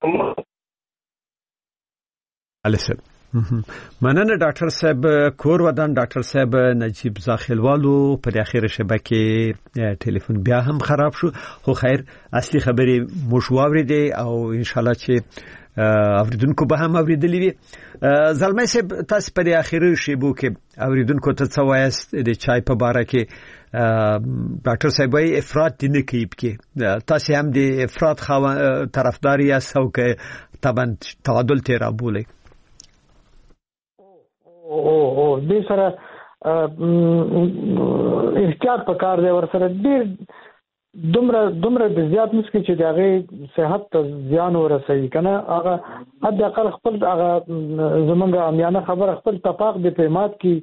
Speaker 1: السلام مننه ډاکټر صاحب کور ودان ډاکټر صاحب نجیب زاخیلوالو په اخیره شبکه ټلیفون بیا هم خراب شو خو خیر اصلي خبرې مشواوري دي او ان شاء الله چې اوریدونکو به هم اوریدلې وي. زلمه صاحب تاسو په اخیره شیبو کې اوریدونکو ته څه وایست د چای په باره کې ډاکټر صاحب افراط دي نه کیب کې تاسو هم د افراط طرفداري یاست او که طبعا تعادل تیرا بوله
Speaker 5: او دې سره احتیاط پکار دی ور سره ډیر دومره د زیات مسکه چې دغه صحت ته زیان ورسوي کنه هغه حد اقل خپل هغه زمونږه امیانه خبر خپل تفاق د پیمات کی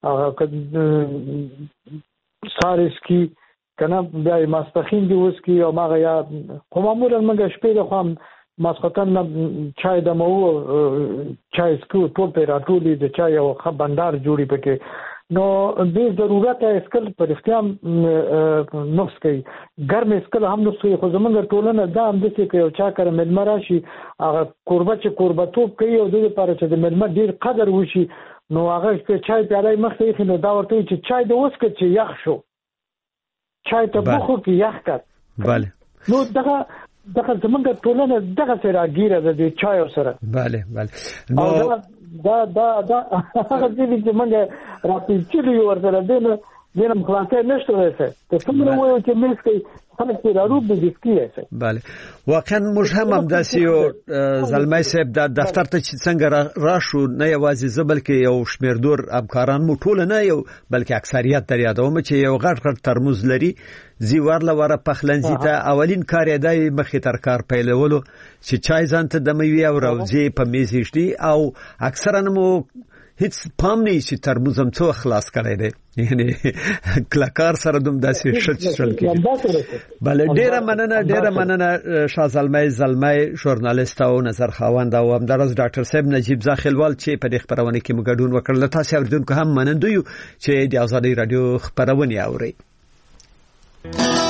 Speaker 5: سارس کی کنه بیا ماسپخین دی اوس کی او ماغه یا معمولا موږ شپې د خام ماسختن چای د مو چای سکو ټول پیراټولي د چای او خبندار جوړي پکې نو د ضرورت اسکل پر اختیام نفس کوي ګرم اسکل هم نفس کوي خو زمونږ ټولنه دا هم د څه کوي چا کر ملما راشي هغه قربتوب کوي او د لپاره چې د ملما ډیر قدر وشي نو هغه چې چای پیاله مخته یې نو دا ورته چې چای د اوس کې چې یخ شو چای ته بخو کې یخ کړ
Speaker 1: bale
Speaker 5: نو دغه زمونږ ټولنه دغه سره ګیره د چای سره
Speaker 1: bale نو
Speaker 5: دا هغه چې موږ راپېچلي ورسره دینم خلاصې نشته وایي ته څومره وایو چې مېس کې خلک په راروب د دسکیه
Speaker 1: bale واقعا موږ هم همداسې زلمای صاحب د دفتر ته چې څنګه راشو نه یوازې زبل کې یو شمیردور همکاران مو ټول نه یو بلکې اکثریت در یادوم چې یو غټ ترموز لري زیوار لواره پخلنځي ته اولین کار یې دی مخې تر کار پیلولو چې چای ځان ته د میوې او روزي په میز ایږدي او اکثرا مو هیڅ پام نه چې ترموز هم څو خلاص کړی دی یعنی کلاکار سره دوم داسې شل کیږي بل ډیره مننه شاه زلمای ژورنالیست او نظر خواند او همدارس ډاکټر صاحب نجیب زاخیلوال چې په دې خبرونه کې مګډون وکړل تاسو اوریدونکو هم منندوی چې د ازادي رادیو خبرونه اوري